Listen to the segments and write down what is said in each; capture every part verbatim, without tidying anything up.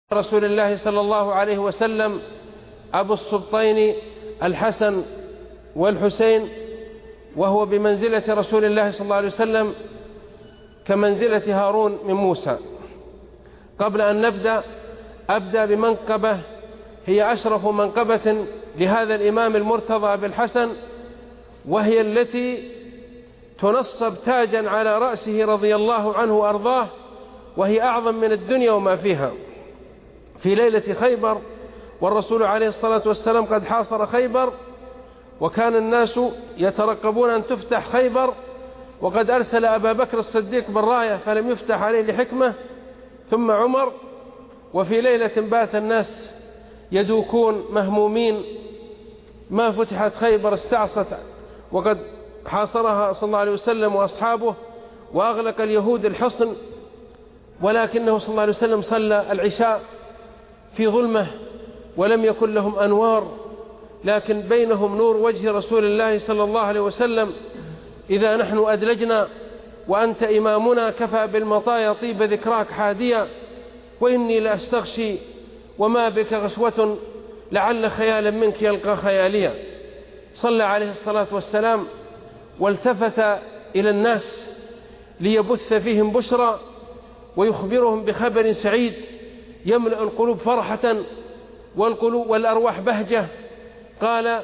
رسول الله صلى الله عليه وسلم أبو السبطين الحسن والحسين، وهو بمنزلة رسول الله صلى الله عليه وسلم كمنزلة هارون من موسى. قبل أن نبدأ أبدأ بمنقبة هي أشرف منقبة لهذا الإمام المرتضى بالحسن، وهي التي تنصب تاجا على رأسه رضي الله عنه وأرضاه، وهي أعظم من الدنيا وما فيها. في ليلة خيبر والرسول عليه الصلاة والسلام قد حاصر خيبر، وكان الناس يترقبون أن تفتح خيبر، وقد أرسل أبا بكر الصديق بالراية فلم يفتح عليه لحكمة، ثم عمر. وفي ليلة بات الناس يدوكون مهمومين، ما فتحت خيبر، استعصت وقد حاصرها صلى الله عليه وسلم وأصحابه، وأغلق اليهود الحصن، ولكنه صلى الله عليه وسلم صلى العشاء في ظلمة ولم يكن لهم أنوار، لكن بينهم نور وجه رسول الله صلى الله عليه وسلم. إذا نحن أدلجنا وأنت إمامنا كفى بالمطايا طيب ذكراك حاديا، وإني لأستغشي وما بك غشوة لعل خيالا منك يلقى خياليا. صلى عليه الصلاة والسلام والتفت إلى الناس ليبث فيهم بشرى ويخبرهم بخبر سعيد يملأ القلوب فرحة والقلوب والأرواح بهجة. قال: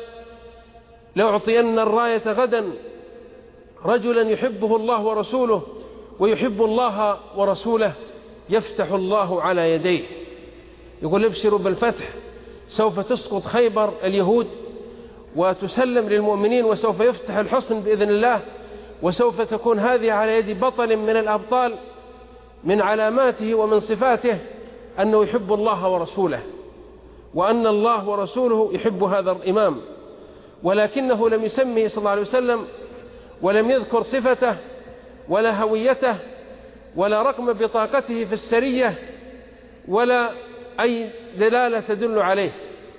لأعطين الراية غدا رجلا يحبه الله ورسوله ويحب الله ورسوله يفتح الله على يديه. يقول: ابشروا بالفتح، سوف تسقط خيبر اليهود وتسلم للمؤمنين، وسوف يفتح الحصن بإذن الله، وسوف تكون هذه على يد بطل من الأبطال. من علاماته ومن صفاته أنه يحب الله ورسوله، وأن الله ورسوله يحب هذا الإمام، ولكنه لم يسميه صلى الله عليه وسلم، ولم يذكر صفته ولا هويته ولا رقم بطاقته في السرية ولا أي دلالة تدل عليه.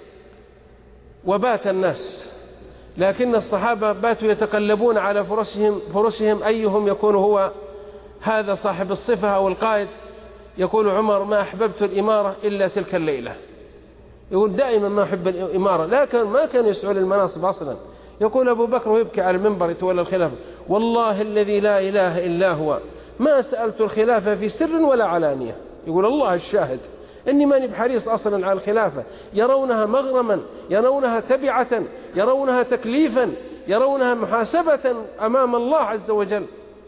وبات الناس، لكن الصحابة باتوا يتقلبون على فرشهم, فرشهم أيهم يكون هو هذا صاحب الصفة أو القائد. يقول عمر: ما أحببت الإمارة إلا تلك الليلة. يقول دائما ما أحب الإمارة، لكن ما كان يسعى للمناصب أصلا. يقول أبو بكر ويبكي على المنبر يتولى الخلافة: والله الذي لا إله إلا هو ما سألت الخلافة في سر ولا علانية. يقول الله الشاهد إني ماني بحريص أصلا على الخلافة. يرونها مغرما، يرونها تبعة، يرونها تكليفا، يرونها محاسبة أمام الله عز وجل.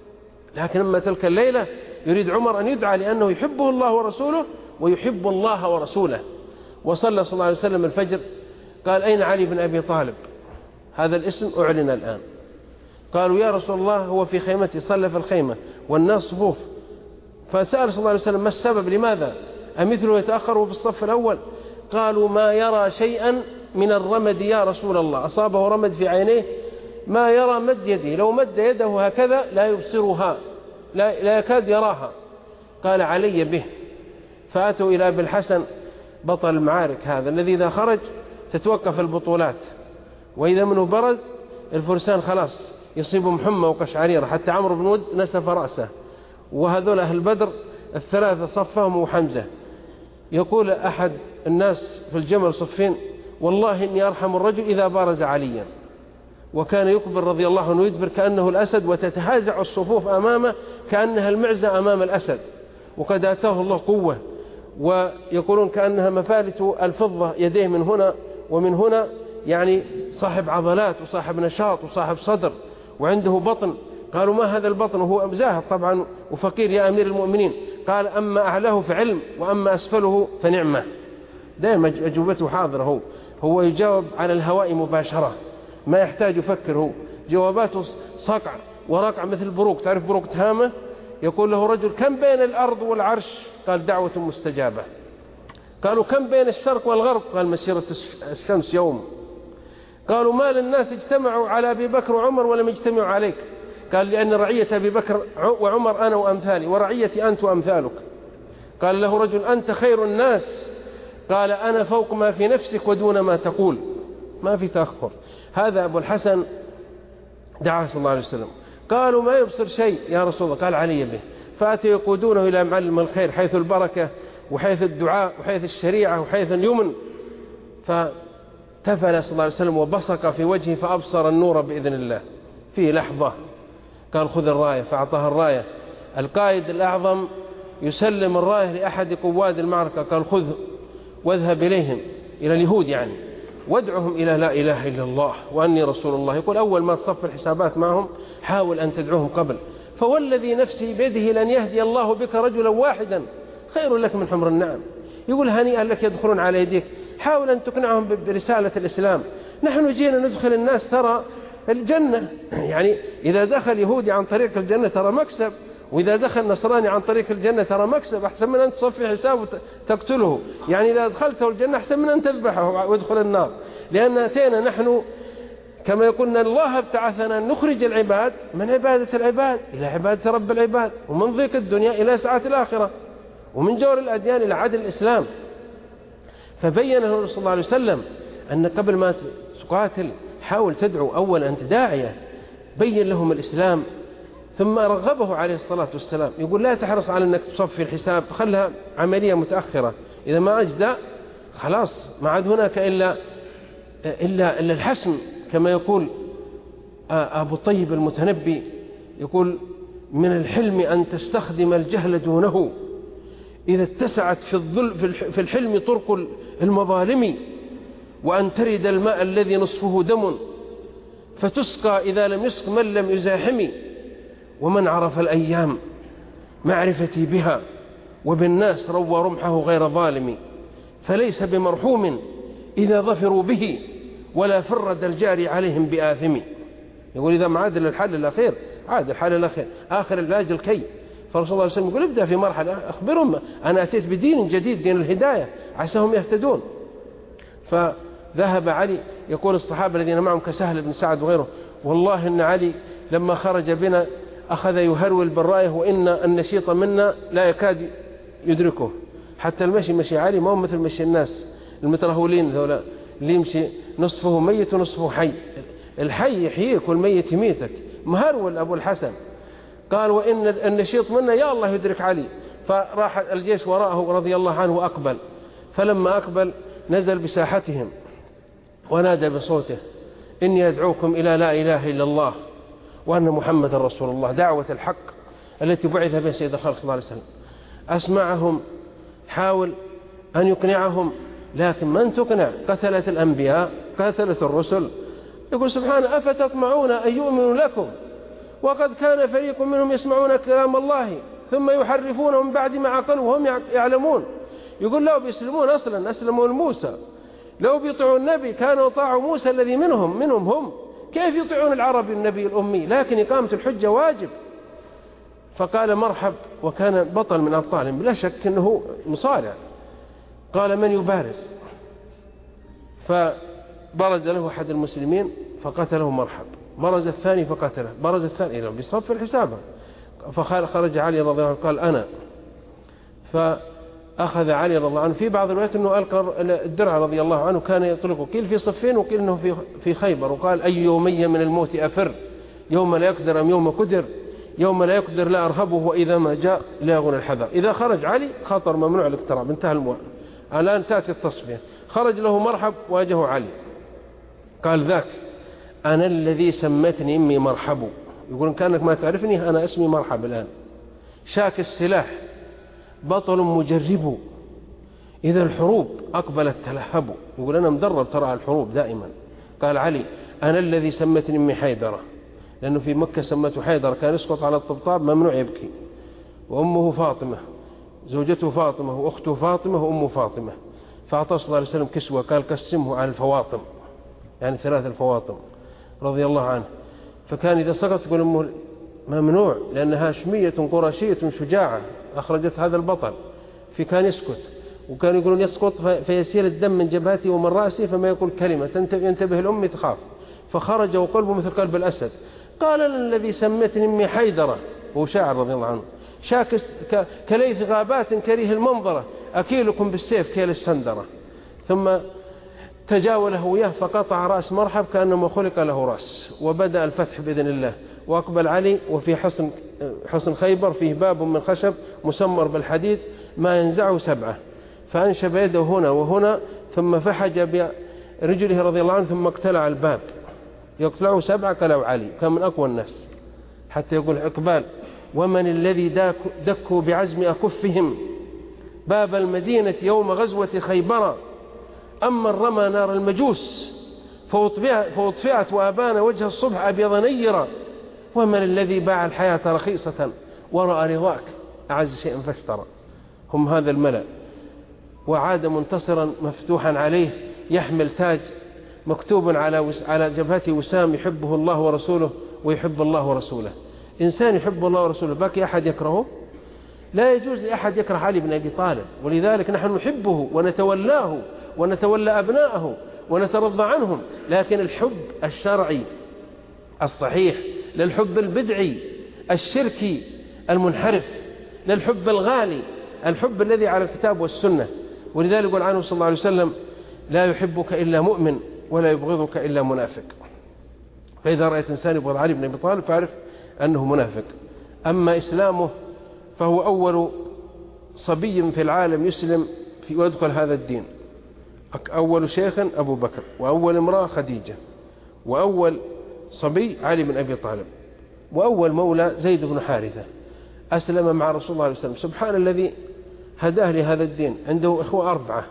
لكن أما تلك الليلة يريد عمر أن يدعى لأنه يحبه الله ورسوله ويحب الله ورسوله. وصلى صلى الله عليه وسلم الفجر. قال: أين علي بن أبي طالب؟ هذا الاسم أعلن الآن. قالوا: يا رسول الله هو في خيمتي، صلى في الخيمة والناس صفوف. فسأل صلى الله عليه وسلم: ما السبب؟ لماذا أمثله يتأخر في الصف الأول؟ قالوا: ما يرى شيئا من الرمد يا رسول الله، أصابه رمد في عينيه ما يرى مد يده، لو مد يده هكذا لا يبصرها، لا, لا يكاد يراها. قال: علي به. فأتوا إلى أبي الحسن بطل المعارك، هذا الذي إذا خرج تتوقف البطولات، وإذا منه برز الفرسان خلاص يصيبهم حمى وقشعريرة. حتى عمرو بن ود نسف رأسه، وهذول أهل بدر الثلاثة صفهم وحمزة. يقول أحد الناس في الجمل صفين: والله إني أرحم الرجل إذا بارز عليا. وكان يقبل رضي الله عنه يدبر كأنه الأسد، وتتهازع الصفوف أمامه كأنها المعزة أمام الأسد، وقد آتاه الله قوة. ويقولون كأنها مفالت الفضة يديه من هنا ومن هنا، يعني صاحب عضلات وصاحب نشاط وصاحب صدر وعنده بطن. قالوا: ما هذا البطن؟ وهو زاهد طبعا وفقير يا أمير المؤمنين. قال: أما أعلاه فعلم وأما أسفله فنعمة. دائما أجوبته حاضرة، هو هو يجاوب على الهواء مباشرة، ما يحتاج يفكر. هو جواباته صقع ورقع مثل بروق، تعرف بروق تهامة؟ يقول له رجل: كم بين الأرض والعرش؟ قال: دعوة مستجابة. قالوا: كم بين الشرق والغرب؟ قال: مسيرة الشمس يوم. قالوا: ما للناس اجتمعوا على أبي بكر وعمر ولم يجتمعوا عليك؟ قال: لأن رعية أبي بكر وعمر أنا وأمثالي، ورعيتي أنت وأمثالك. قال له رجل: أنت خير الناس. قال: أنا فوق ما في نفسك ودون ما تقول. ما في تأخر. هذا أبو الحسن دعاه صلى الله عليه وسلم. قالوا: ما يبصر شيء يا رسول الله. قال: علي به. فأتوا يقودونه إلى معلم الخير حيث البركة وحيث الدعاء وحيث الشريعة وحيث اليمن. فتفل صلى الله عليه وسلم وبصق في وجهه فأبصر النور بإذن الله في لحظة. قال خذ الراية، فأعطاها الراية. القائد الأعظم يسلم الراية لأحد قواد المعركة، قال خذ واذهب إليهم، إلى اليهود يعني، وادعهم إلى لا إله إلا الله وأني رسول الله. يقول أول ما تصف الحسابات معهم حاول أن تدعوهم قبل، فوالذي نفسي بيده لن يهدي الله بك رجلا واحدا خير لك من حمر النعم. يقول هنيئا لك يدخلون على يديك. حاول أن تقنعهم برسالة الإسلام. نحن جينا ندخل الناس ترى الجنة، يعني إذا دخل يهودي عن طريق الجنة ترى مكسب، وإذا دخل نصراني عن طريق الجنة ترى مكسب، أحسن من أن تصفي حسابه وتقتله. يعني إذا دخلته الجنة أحسن من أن تذبحه ويدخل النار. لأن أتينا نحن كما يقولنا الله ابتعثنا نخرج العباد من عبادة العباد إلى عبادة رب العباد، ومن ضيق الدنيا إلى سعة الآخرة، ومن جور الأديان إلى عدل الإسلام. فبين له صلى الله عليه وسلم أن قبل ما تقاتل حاول تدعو أولا، أنت داعية، بين لهم الإسلام. ثم رغبه عليه الصلاة والسلام، يقول لا تحرص على أنك تصفي الحساب، خلها عملية متأخرة، إذا ما أجدى خلاص ما عاد هناك إلا إلا إلا الحسم. كما يقول أبو طيب المتنبي، يقول من الحلم أن تستخدم الجهل دونه، إذا اتسعت في الظل في الحلم طرق المظالم، وأن ترد الماء الذي نصفه دم فتسقى إذا لم يسق من لم يزاحم. ومن عرف الأيام معرفتي بها وبالناس روى رمحه غير ظالم، فليس بمرحوم إذا ظفروا به ولا فرد الجاري عليهم بآثم. يقول إذا ما عاد الحل الأخير عاد الحل الأخير آخر العلاج الكي. فرسول الله عليه وسلم يقول ابدأ في مرحلة أخبرهم أنا أتيت بدين جديد، دين الهداية، عساهم يهتدون. فذهب علي، يقول الصحابة الذين معهم كسهل بن سعد وغيره والله إن علي لما خرج بنا أخذ يهرول بالراية، وإن النشيط منا لا يكاد يدركه. حتى المشي مشي علي ما هو مثل مشي الناس المترهولين ذولا اللي يمشي نصفه ميت ونصفه حي. الحي يحييك والميت يميتك. مهرول أبو الحسن قال وإن النشيط منا يا الله يدرك علي. فراح الجيش وراءه رضي الله عنه وأقبل. فلما أقبل نزل بساحتهم ونادى بصوته إني أدعوكم إلى لا إله إلا الله وأن محمد رسول الله، دعوة الحق التي بعث بها سيد الخلق صلى الله عليه وسلم. أسمعهم، حاول أن يقنعهم، لكن من تقنع؟ قتلت الأنبياء، قتلت الرسل. يقول سبحانه أفتطمعون أن يؤمنوا لكم وقد كان فريق منهم يسمعون كلام الله ثم يحرفونه من بعد ما عقلوا وهم يعلمون. يقول لو بيسلمون أصلا أسلموا لموسى، لو بيطيعوا النبي كانوا طاعوا موسى الذي منهم منهم هم، كيف يطيعون العربي النبي الأمي؟ لكن إقامة الحجة واجب. فقال مرحب، وكان بطل من أبطالهم بلا شك أنه مصارع. قال من يبارز؟ فبرز له أحد المسلمين فقتله مرحب، برز الثاني فقتله، برز الثاني إلى بصف الحسابة. فخرج علي رضي الله عنه قال أنا. فأخذ علي رضي الله عنه، في بعض الروايات أنه ألقى الدرع رضي الله عنه، كان يطلقه قيل في صفين وقيل أنه في في خيبر. وقال أي يومي من الموت أفر، يوم لا يقدر أم يوم قدر، يوم لا يقدر لا أرهبه وإذا ما جاء لا يغنى الحذر. إذا خرج علي خطر ممنوع الاقتراب، انتهى الموضوع. الآن تأتي التصفية. خرج له مرحب واجهه علي قال ذاك أنا الذي سمتني أمي مرحب. يقول كأنك ما تعرفني، أنا اسمي مرحب الآن. شاك السلاح بطل مجرب إذا الحروب أقبلت تلهب. يقول أنا مدرب ترى على الحروب دائما. قال علي أنا الذي سمتني أمي حيدرة، لأنه في مكة سمته حيدرة، كان يسقط على الطبطاب ممنوع يبكي. وأمه فاطمة، زوجته فاطمة، وأخته فاطمة، وأمه فاطمة. فأعطى صلى الله عليه وسلم كسوة قال قسمه على الفواطم، يعني ثلاث الفواطم رضي الله عنه. فكان إذا سقط يقول أمه ممنوع، لأنها هاشمية قرشية شجاعة أخرجت هذا البطل. في كان يسكت، وكان يقولون يسقط فيسيل الدم من جبهته ومن رأسه فما يقول كلمة ينتبه الأم تخاف. فخرج وقلبه مثل قلب الأسد. قال الذي سمتني أمي حيدرة، وهو شاعر رضي الله عنه، شاكس كليث غابات كريه المنظرة، أكيلكم بالسيف كيل السندرة. ثم تجاوله وياه فقطع رأس مرحب كأنما خلق له رأس. وبدأ الفتح بإذن الله. وأقبل علي، وفي حصن حصن خيبر فيه باب من خشب مسمر بالحديد ما ينزعه سبعة، فأنشب يده هنا وهنا ثم فحج برجله رضي الله عنه ثم اقتلع الباب، يقتلعه سبعة قلعوا علي، كان من أقوى الناس، حتى يقول إقبال: ومن الذي دكوا بعزم أكفهم باب المدينة يوم غزوة خيبر، أما رمى نار المجوس فأطفئت وأبان وجه الصبح أبيض نيرا، ومن الذي باع الحياة رخيصة ورأى رضاك أعز شيئا فاشترى. هم هذا الملأ، وعاد منتصرا مفتوحا عليه يحمل تاج مكتوب على على جبهته وسام يحبه الله ورسوله ويحب الله ورسوله. إنسان يحب الله ورسوله باقي أحد يكرهه؟ لا يجوز لأحد يكره علي بن أبي طالب، ولذلك نحن نحبه ونتولاه ونتولى أبناءه ونترضى عنهم، لكن الحب الشرعي الصحيح، للحب البدعي الشركي المنحرف، للحب الغالي، الحب الذي على الكتاب والسنة. ولذلك يقول عنه صلى الله عليه وسلم: لا يحبك إلا مؤمن ولا يبغضك إلا منافق. فإذا رأيت إنسان يبغض علي بن أبي طالب فاعرف أنه منافق. أما إسلامه فهو أول صبي في العالم يسلم في ويدخل هذا الدين، أول شيخ أبو بكر، وأول امرأة خديجة، وأول صبي علي بن أبي طالب، وأول مولى زيد بن حارثة أسلم مع رسول الله عليه وسلم. سبحان الذي هداه لهذا الدين. عنده إخوة أربعة: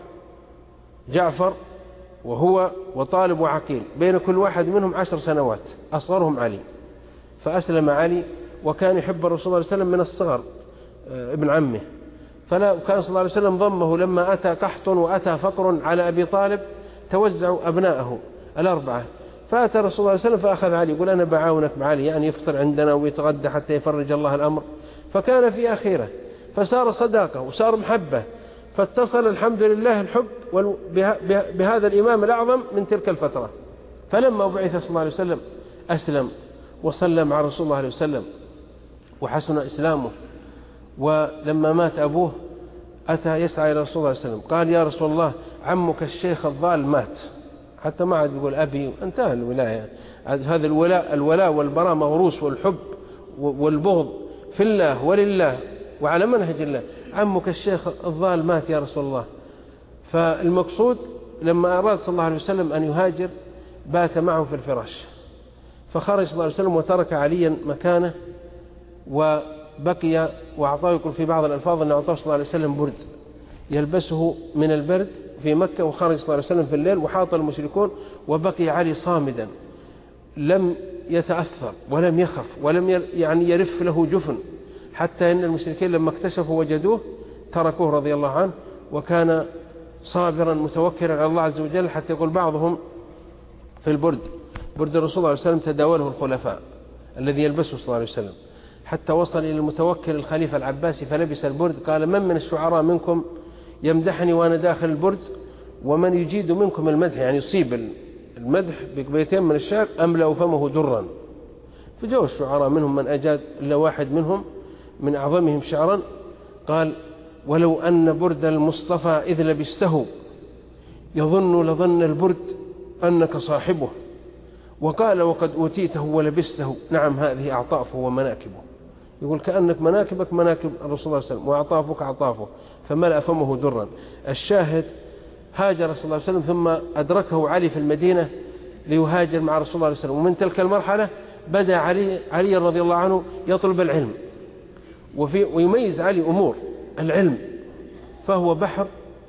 جعفر وهو وطالب وعقيل، بين كل واحد منهم عشر سنوات، أصغرهم علي. فأسلم علي وكان يحب الرسول صلى الله عليه وسلم من الصغر، ابن عمه، فلا كان صلى الله عليه وسلم ضمه لما أتى قحط وأتى فقر على أبي طالب توزعوا أبناءه الأربعة، فأتى الرسول صلى الله عليه وسلم فأخذ علي يقول: أنا بعاونك مع علي، يعني يفطر عندنا ويتغدى حتى يفرج الله الأمر. فكان في آخره فصار صداقة وصار محبة، فاتصل الحمد لله الحب بهذا الإمام الأعظم من تلك الفترة. فلما بعث صلى الله عليه وسلم أسلم وصلى مع رسول الله عليه وسلم وحسن إسلامه. ولما مات أبوه أتى يسعى إلى رسول الله عليه وسلم، قال: يا رسول الله، عمك الشيخ الضال مات. حتى ما عاد يقول أبي، انتهى الولاية. هذا الولاء الولاء والبراء موروث، والحب والبغض في الله ولله وعلى منهج الله. عمك الشيخ الضال مات يا رسول الله. فالمقصود لما أراد صلى الله عليه وسلم أن يهاجر بات معه في الفراش، فخرج صلى الله عليه وسلم وترك عليا مكانه وبقي، وأعطاه يقول في بعض الألفاظ أن أعطاه صلى الله عليه وسلم برد يلبسه من البرد في مكة، وخرج صلى الله عليه وسلم في الليل وحاط المشركون، وبقي علي صامدا لم يتأثر ولم يخف ولم يعني يرف له جفن، حتى إن المشركين لما اكتشفوا وجدوه تركوه رضي الله عنه، وكان صابرا متوكلا على الله عز وجل. حتى يقول بعضهم في البرد، برد الرسول صلى الله عليه وسلم تداوله الخلفاء الذي يلبسه صلى الله عليه وسلم، حتى وصل إلى المتوكل الخليفة العباسي فلبس البرد، قال: من من الشعراء منكم يمدحني وأنا داخل البرد، ومن يجيد منكم المدح، يعني يصيب المدح ببيتين من الشعر، أملأ فمه درا. فجاءوا الشعراء منهم من أجاد إلا واحد منهم من أعظمهم شعرا قال: ولو أن برد المصطفى إذ لبسته يظن لظن البرد أنك صاحبه، وقال: وقد أوتيته ولبسته، نعم هذه أعطافه ومناكبه. يقول كأنك مناكبك مناكب الرسول صلى الله عليه وسلم وأعطافك أعطافه، فملأ فمه درا. الشاهد: هاجر صلى الله عليه وسلم ثم أدركه علي في المدينة ليهاجر مع رسول الله عليه وسلم. ومن تلك المرحلة بدأ علي, علي رضي الله عنه يطلب العلم، وفي ويميز علي أمور العلم، فهو بحر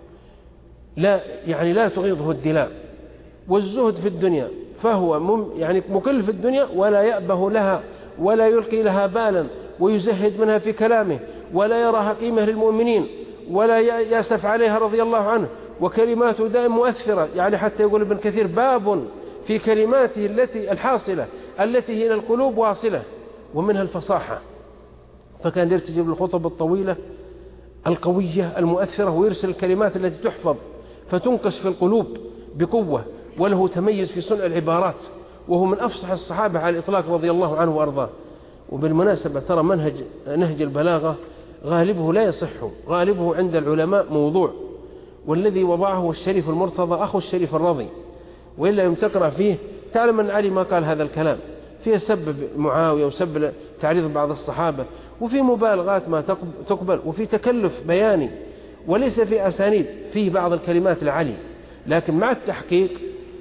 لا يعني لا تغيضه الدلاء، والزهد في الدنيا، فهو مم يعني مكل في الدنيا ولا يأبه لها ولا يلقي لها بالا، ويزهد منها في كلامه، ولا يراها قيمة للمؤمنين، ولا يأسف عليها رضي الله عنه، وكلماته دائما مؤثرة. يعني حتى يقول ابن كثير: باب في كلماته التي الحاصلة التي هي إلى القلوب واصلة، ومنها الفصاحة. فكان يرتجب الخطب الطويلة القوية المؤثرة، ويرسل الكلمات التي تحفظ فتنقش في القلوب بقوة، وله تميز في صنع العبارات، وهو من أفصح الصحابة على الإطلاق رضي الله عنه وأرضاه. وبالمناسبة ترى منهج نهج البلاغة غالبه لا يصح، غالبه عند العلماء موضوع، والذي وضعه الشريف المرتضى أخو الشريف الرضي، وإلا يوم تقرأ فيه تعلم أن علي ما قال هذا الكلام، فيه سب معاوية وسب تعريض بعض الصحابة، وفي مبالغات ما تقبل، وفي تكلف بياني وليس في أسانيد، فيه بعض الكلمات لعلي، لكن مع التحقيق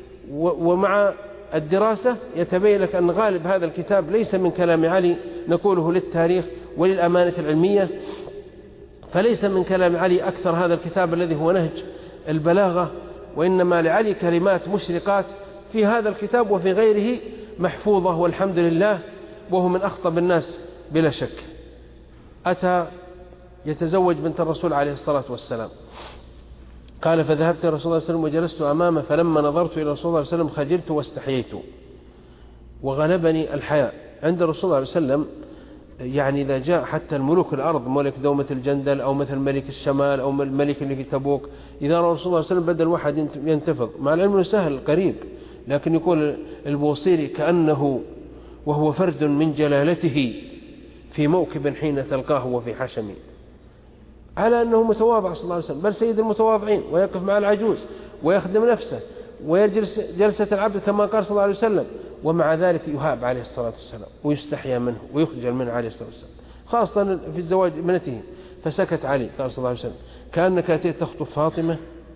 ومع الدراسة يتبين لك أن غالب هذا الكتاب ليس من كلام علي، نقوله للتاريخ وللأمانة العلمية، فليس من كلام علي أكثر هذا الكتاب الذي هو نهج البلاغة، وإنما لعلي كلمات مشرقات في هذا الكتاب وفي غيره محفوظة والحمد لله، وهو من أخطب الناس بلا شك. أتى يتزوج بنت الرسول عليه الصلاة والسلام، قال فذهبت إلى رسول الله صلى الله عليه وسلم وجلست أمامه، فلما نظرت إلى رسول الله صلى الله عليه وسلم خجلت واستحييت وغلبني الحياء. عند رسول الله صلى الله عليه وسلم يعني إذا جاء حتى الملوك الأرض، ملك دومة الجندل أو مثل ملك الشمال أو الملك اللي في تبوك، إذا رأى رسول الله صلى الله عليه وسلم بدأ الواحد ينتفض، مع العلم أنه سهل قريب، لكن يقول البوصيري كأنه وهو فرد من جلالته في موكب حين تلقاه وفي حشم، على أنه متواضع صلى الله عليه وسلم، بل سيد المتواضعين، ويقف مع العجوز ويخدم نفسه ويجلس جلسة العبد كما قال صلى الله عليه وسلم، ومع ذلك يهاب عليه الصلاة والسلام ويستحيا منه ويخجل منه عليه الصلاة والسلام، خاصة في الزواج ابنته. فسكت علي، قال صلى الله عليه وسلم كأنك أتيت تخطب فاطمة؟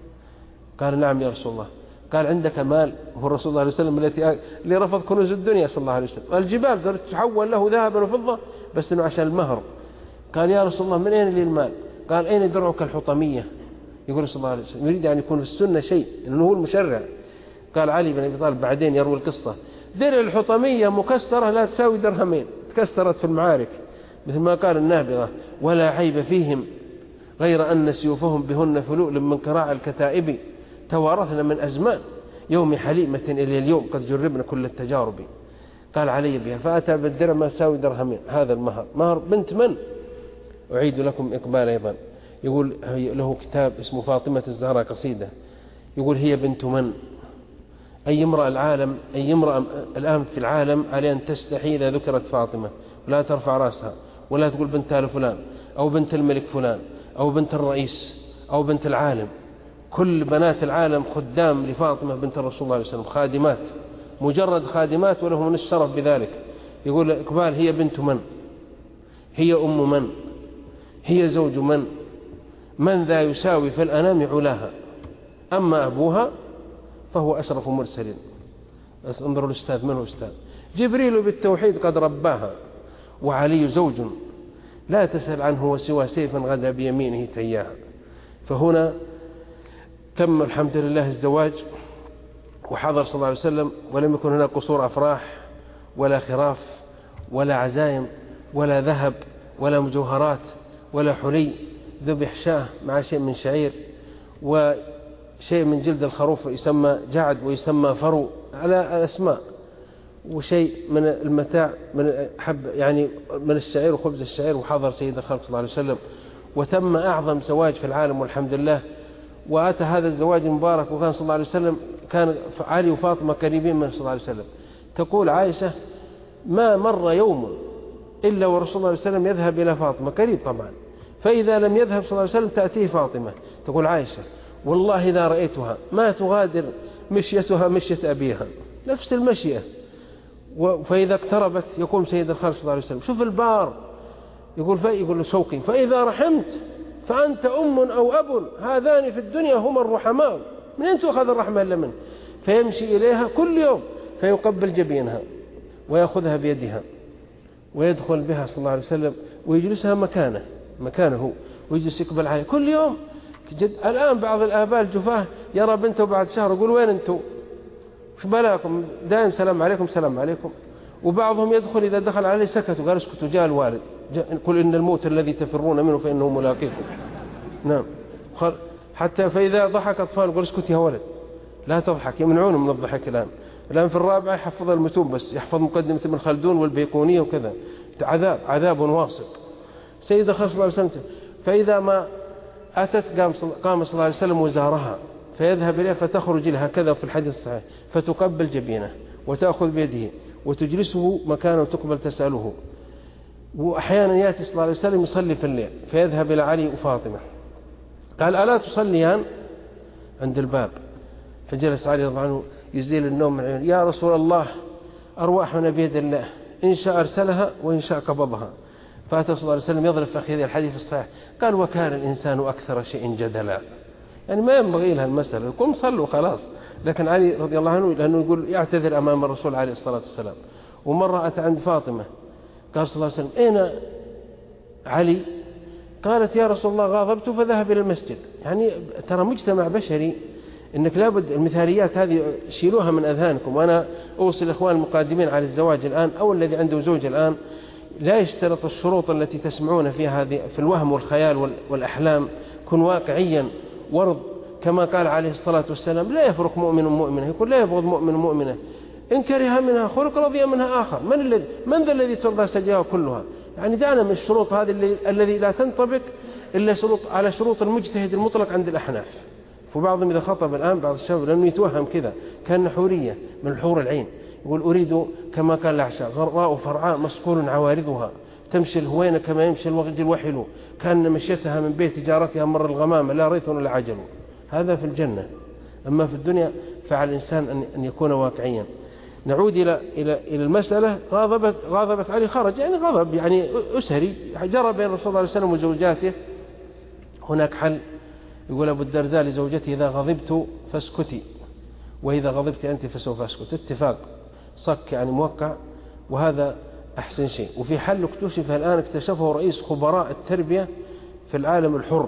قال نعم يا رسول الله. قال عندك مال؟ هو الرسول صلى الله عليه وسلم التي اللي رفض كنوز الدنيا صلى الله عليه وسلم، الجبال تحول له ذهبا وفضة بس إنه عشان المهر. قال يا رسول الله من أين لي المال؟ قال أين درعك الحطمية؟ يقول صلى الله عليه وسلم يريد أن يكون في السنة شيء لأنه هو المشرع. قال علي بن أبي طالب بعدين يروي القصة، درع الحطمية مكسرة لا تساوي درهمين، تكسرت في المعارك مثل ما قال النابغة، ولا عيب فيهم غير أن سيوفهم بهن فلؤل من كراع الكتائب، توارثنا من أزمان يوم حليمة إلى اليوم قد جربنا كل التجارب. قال علي بها، فأتى بالدرع ما تساوي درهمين، هذا المهر. مهر بنت من؟ أعيد لكم إقبال أيضا. يقول له كتاب اسمه فاطمة الزهراء قصيدة، يقول هي بنت من؟ أي امرأة العالم أي امرأة الآن في العالم عليه أن تستحي إذا ذكرت فاطمة ولا ترفع رأسها ولا تقول بنت آل فلان أو بنت الملك فلان أو بنت الرئيس أو بنت العالم. كل بنات العالم خدام لفاطمة بنت الرسول صلى الله عليه وسلم، خادمات، مجرد خادمات ولهم من الشرف بذلك. يقول إقبال هي بنت من؟ هي أم من؟ هي زوج من؟ من ذا يساوي في الأنام علاها؟ أما أبوها فهو أشرف مرسلين. انظروا الأستاذ، من هو أستاذ؟ جبريل بالتوحيد قد رباها، وعلي زوج لا تسأل عنه وسوى سيفا غدا بيمينه تياها. فهنا تم الحمد لله الزواج وحضر صلى الله عليه وسلم، ولم يكن هناك قصور أفراح ولا خراف ولا عزائم ولا ذهب ولا مجوهرات ولا حلي، ذبح شاه مع شيء من شعير وشيء من جلد الخروف يسمى جعد ويسمى فرو على أسماء، وشيء من المتاع من حب يعني من الشعير وخبز الشعير. وحضر سيد الخلق صلى الله عليه وسلم، وتم أعظم زواج في العالم والحمد لله. وأتى هذا الزواج المبارك، وكان صلى الله عليه وسلم كان علي وفاطمة قريبين من صلى الله عليه وسلم. تقول عائشة ما مر يوم إلا ورسول الله صلى الله عليه وسلم يذهب إلى فاطمة، قريب طبعا، فإذا لم يذهب صلى الله عليه وسلم تأتيه فاطمة. تقول عائشة والله إذا رأيتها ما تغادر مشيتها مشية أبيها، نفس المشية. فإذا اقتربت يقوم سيد الخلق صلى الله عليه وسلم شوف البار، يقول في يقول له شوقي فإذا رحمت فأنت أم أو أب، هذان في الدنيا هما الرحماء، من أين تأخذ الرحمة إلا منه؟ فيمشي إليها كل يوم فيقبل جبينها ويأخذها بيدها ويدخل بها صلى الله عليه وسلم ويجلسها مكانه مكانه ويجلس يقبل عليه كل يوم. الآن بعض الآباء الجفاه يرى بنته بعد شهر يقول وين أنتم؟ وش بلاكم؟ دائم سلام عليكم سلام عليكم. وبعضهم يدخل إذا دخل عليه سكت وقال اسكتوا جاء الوالد، قل إن الموت الذي تفرون منه فإنه ملاقيكم. نعم. حتى فإذا ضحك أطفال يقول اسكت يا ولد لا تضحك، يمنعونه من الضحك. الآن الآن في الرابعة يحفظ المتون بس، يحفظ مقدمة ابن خلدون والبيقونية وكذا، عذاب عذاب واصب. سيد الخلق صلى الله عليه وسلم فإذا ما أتت قام قام صلى الله عليه وسلم وزارها، فيذهب إليها فتخرج لها كذا في الحديث الصحيح، فتقبل جبينه وتأخذ بيده وتجلسه مكانه وتقبل تسأله. وأحيانا يأتي صلى الله عليه وسلم يصلي في الليل فيذهب إلى علي وفاطمة، قال ألا تصليان عند الباب؟ فجلس علي رضي الله عنه يزيل النوم من عيونه، يا رسول الله أرواحنا بيد الله، إن شاء أرسلها وإن شاء قبضها. فأتى صلى الله عليه وسلم يضرب فخذ الحديث الصحيح قال وكان الإنسان أكثر شيء جدلا، يعني ما ينبغي لها المسألة، قم صلوا خلاص. لكن علي رضي الله عنه لأنه يقول يعتذر أمام الرسول عليه الصلاة والسلام. ومرة أتى عند فاطمة قال صلى الله عليه وسلم أين علي؟ قالت يا رسول الله غاضبت فذهب إلى المسجد. يعني ترى مجتمع بشري إنك لابد المثاليات هذه شيلوها من أذهانكم. وأنا أوصي الإخوان المقادمين على الزواج الآن أو الذي عنده زوج الآن لا يشترط الشروط التي تسمعون فيها هذه في الوهم والخيال والأحلام، كن واقعيا ورض كما قال عليه الصلاة والسلام لا يفرق مؤمن مؤمنة، يقول لا يبغض مؤمن مؤمنة إن كره منها خلق رضي منها آخر. من الذي من ذا الذي ترضى سجاها كلها؟ يعني دعنا من الشروط هذه الذي لا تنطبق إلا شروط على شروط المجتهد المطلق عند الأحناف. فبعضهم إذا خطب الآن بعض الشباب لأنه يتوهم كذا كان حورية من الحور العين، يقول أريد كما قال الأعشى غراء فرعاء مصقول عوارضها تمشي الهوينة كما يمشي الوغج الوحل كان مشيتها من بيت تجارتها مر الغمام لا ريث ولا عجل. هذا في الجنة. أما في الدنيا فعلى الإنسان أن يكون واقعيا. نعود إلى إلى إلى المسألة. غاضبت غاضبت علي خرج، يعني غضب يعني أسري جرى بين الرسول صلى الله عليه وسلم وزوجاته. هناك حل يقول أبو الدرداء لزوجته إذا غضبت فاسكتي وإذا غضبت أنت فسوف أسكت. اتفاق صك يعني موقع، وهذا أحسن شيء. وفي حل اكتشف الآن اكتشفه رئيس خبراء التربية في العالم الحر،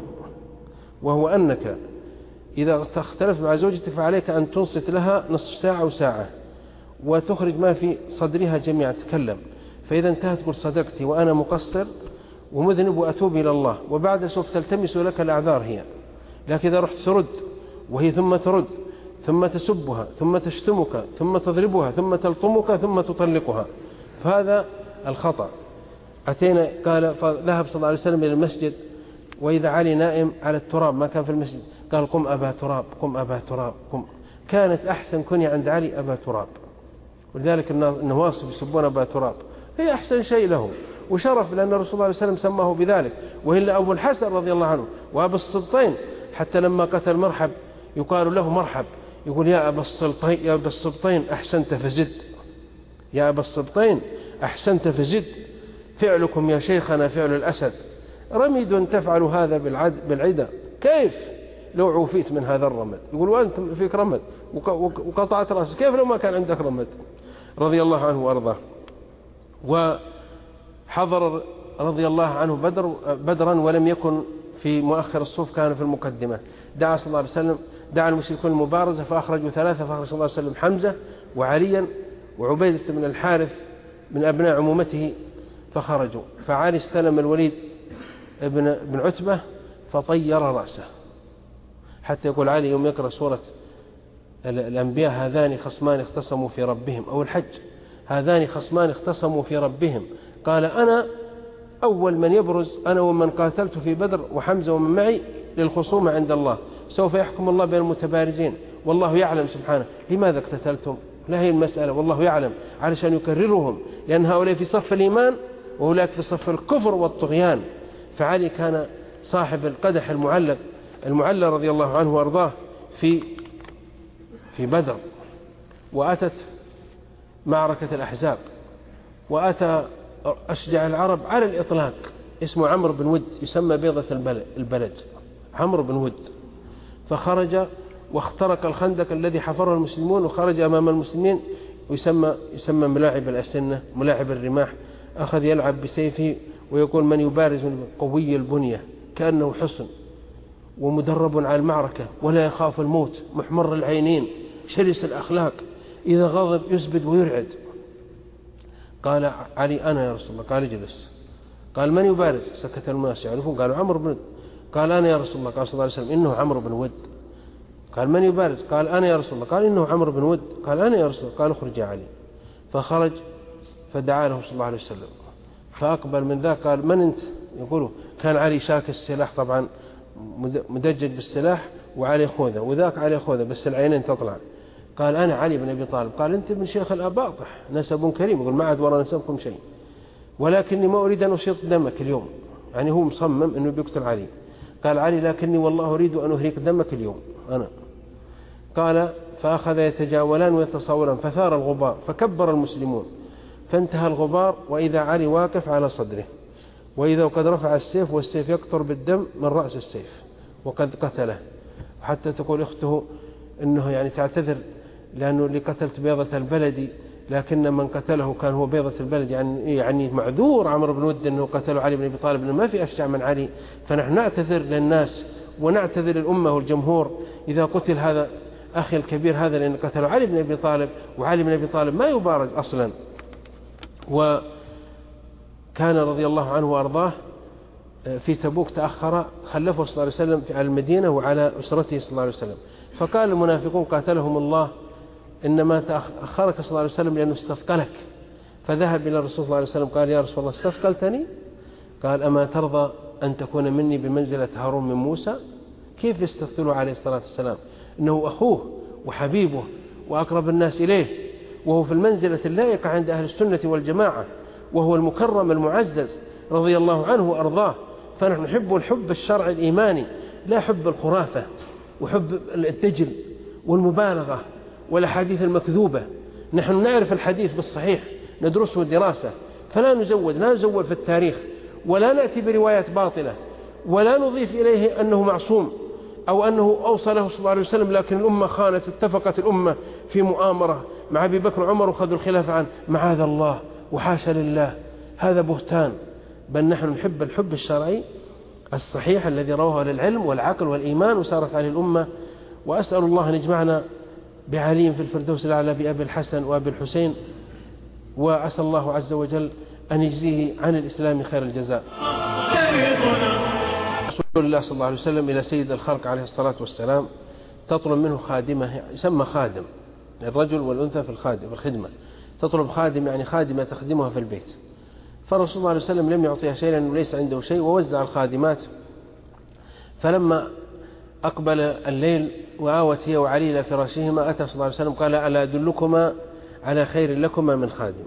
وهو أنك إذا تختلف مع زوجتك فعليك أن تنصت لها نصف ساعة أو ساعة وتخرج ما في صدرها جميعا تتكلم، فإذا انتهت تقول صدقتي وأنا مقصر ومذنب وأتوب إلى الله، وبعد سوف تلتمس لك الأعذار هي. لكن إذا رحت ترد وهي ثم ترد ثم تسبها ثم تشتمك ثم تضربها ثم تلطمك ثم تطلقها، فهذا الخطأ. أتينا قال فذهب صلى الله عليه وسلم إلى المسجد وإذا علي نائم على التراب ما كان في المسجد قال قم أبا تراب قم أبا تراب قم. كانت أحسن كنية عند علي أبا تراب، ولذلك النواصب يسبون أبا تراب، هي أحسن شيء له وشرف لأن الرسول صلى الله عليه وسلم سماه بذلك. وإلا أبو الحسن رضي الله عنه وأبو السبطين حتى لما قتل مرحب يقال له مرحب يقول يا أبا السبطين يا أبا السبطين أحسنت فزد، يا أبا السبطين أحسنت فزد، فعلكم يا شيخنا فعل الأسد، رميد تفعل هذا بالعدة، كيف لو عوفيت من هذا الرمد؟ يقول وأنت فيك رمد وقطعت رأسك، كيف لو ما كان عندك رمد؟ رضي الله عنه وأرضاه. وحضر رضي الله عنه بدر بدرا ولم يكن في مؤخر الصف، كان في المقدمة. دعا صلى الله عليه وسلم دعا المشركون المبارزة فأخرجوا ثلاثة، فأخرج صلى الله عليه وسلم حمزة وعليا وعبيدة بن الحارث من أبناء عمومته فخرجوا. فعلي استلم الوليد ابن بن عتبة فطير رأسه، حتى يقول علي يوم يقرأ سورة الأنبياء هذان خصمان اختصموا في ربهم أو الحج هذان خصمان اختصموا في ربهم قال أنا أول من يبرز أنا ومن قاتلت في بدر وحمزة ومن معي للخصومة عند الله، سوف يحكم الله بين المتبارزين والله يعلم سبحانه لماذا اقتتلتم، لا هي المسألة والله يعلم، علشان يكررهم لأن هؤلاء في صف الإيمان وأولئك في صف الكفر والطغيان. فعلي كان صاحب القدح المعلق المعلى رضي الله عنه وأرضاه في في بدر، وأتت معركة الأحزاب، وأتى أشجع العرب على الإطلاق اسمه عمرو بن ود يسمى بيضة البلد عمرو بن ود، فخرج واخترق الخندق الذي حفره المسلمون وخرج أمام المسلمين، ويسمى يسمى ملاعب الأسنة ملاعب الرماح. أخذ يلعب بسيفه ويقول من يبارز قوي البنية كأنه حصن ومدرب على المعركة ولا يخاف الموت محمر العينين شرس الأخلاق إذا غضب يسبد ويرعد. قال علي أنا يا رسول الله، قال اجلس. قال من يبارز؟ سكت الناس يعرفون، قالوا عمرو بن ود. قال أنا يا رسول الله، قال صلى الله عليه وسلم إنه عمرو بن ود. قال من يبارز؟ قال أنا يا رسول الله، قال إنه عمرو بن ود. قال أنا يا رسول الله، قال اخرج يا علي. فخرج فدعا له صلى الله عليه وسلم، فأقبل من ذاك قال من أنت؟ يقولوا كان علي شاك السلاح طبعا مدجج بالسلاح وعليه خوذة، وذاك عليه خوذة بس العينين تطلع. قال أنا علي بن أبي طالب. قال أنت من شيخ الأباطح نسب كريم، يقول ما عاد وراء نسبكم شيء، ولكني ما أريد أن أشيط دمك اليوم، يعني هو مصمم أنه بيقتل علي. قال علي لكني والله أريد أن أهريك دمك اليوم أنا. قال فأخذ يتجاولان ويتصاوران فثار الغبار فكبر المسلمون، فانتهى الغبار وإذا علي واقف على صدره وإذا قد رفع السيف والسيف يقطر بالدم من رأس السيف وقد قتله. حتى تقول أخته إنه يعني تعتذر لأنه اللي قتلت بيضة البلد، لكن من قتله كان هو بيضة البلد، يعني يعني معذور عمرو بن ود أنه قتلوا علي بن أبي طالب، إنه ما في أشجع من علي. فنحن نعتذر للناس ونعتذر للأمة والجمهور إذا قتل هذا أخي الكبير هذا، لأن قتلوا علي بن أبي طالب، وعلي بن أبي طالب ما يبارز أصلا. وكان رضي الله عنه وأرضاه في تبوك تأخر، خلفه صلى الله عليه وسلم على المدينة وعلى أسرته صلى الله عليه وسلم. فقال المنافقون قاتلهم الله إنما تأخرك صلى الله عليه وسلم لأنه استثقلك. فذهب إلى الرسول صلى الله عليه وسلم قال يا رسول الله استثقلتني؟ قال أما ترضى أن تكون مني بمنزلة هارون من موسى؟ كيف يستثقله عليه الصلاة والسلام؟ إنه أخوه وحبيبه وأقرب الناس إليه، وهو في المنزلة اللائقة عند أهل السنة والجماعة، وهو المكرم المعزز رضي الله عنه وأرضاه. فنحن نحب الحب الشرعي الإيماني، لا حب الخرافة وحب الدجل والمبالغة والأحاديث المكذوبة. نحن نعرف الحديث بالصحيح ندرسه دراسة، فلا نزود لا نزود في التاريخ، ولا نأتي بروايات باطلة، ولا نضيف إليه أنه معصوم أو أنه أوصله صلى الله عليه وسلم. لكن الأمة خانت، اتفقت الأمة في مؤامرة مع أبي بكر وعمر وخذوا الخلافة عنه، معاذ الله وحاشا لله، هذا بهتان. بل نحن نحب الحب الشرعي الصحيح الذي رواه للعلم والعقل والإيمان وسارت عليه الأمة. وأسأل الله أن يجمعنا بعلي في الفردوس الأعلى بأبي الحسن وأبي الحسين، وأسأل الله عز وجل أن يجزيه عن الإسلام خير الجزاء. رسول الله صلى الله عليه وسلم إلى سيد الخلق عليه الصلاة والسلام تطلب منه خادمة، يسمى خادم، الرجل والأنثى في الخادم في الخدمة، تطلب خادم يعني خادمة تخدمها في البيت. فالرسول صلى الله عليه وسلم لم يعطيها شيء لأنه ليس عنده شيء، ووزع الخادمات. فلما أقبل الليل وآوت هي وعلي إلى فراشهما أتى صلى الله عليه وسلم قال ألا أدلكما على خير لكما من خادم،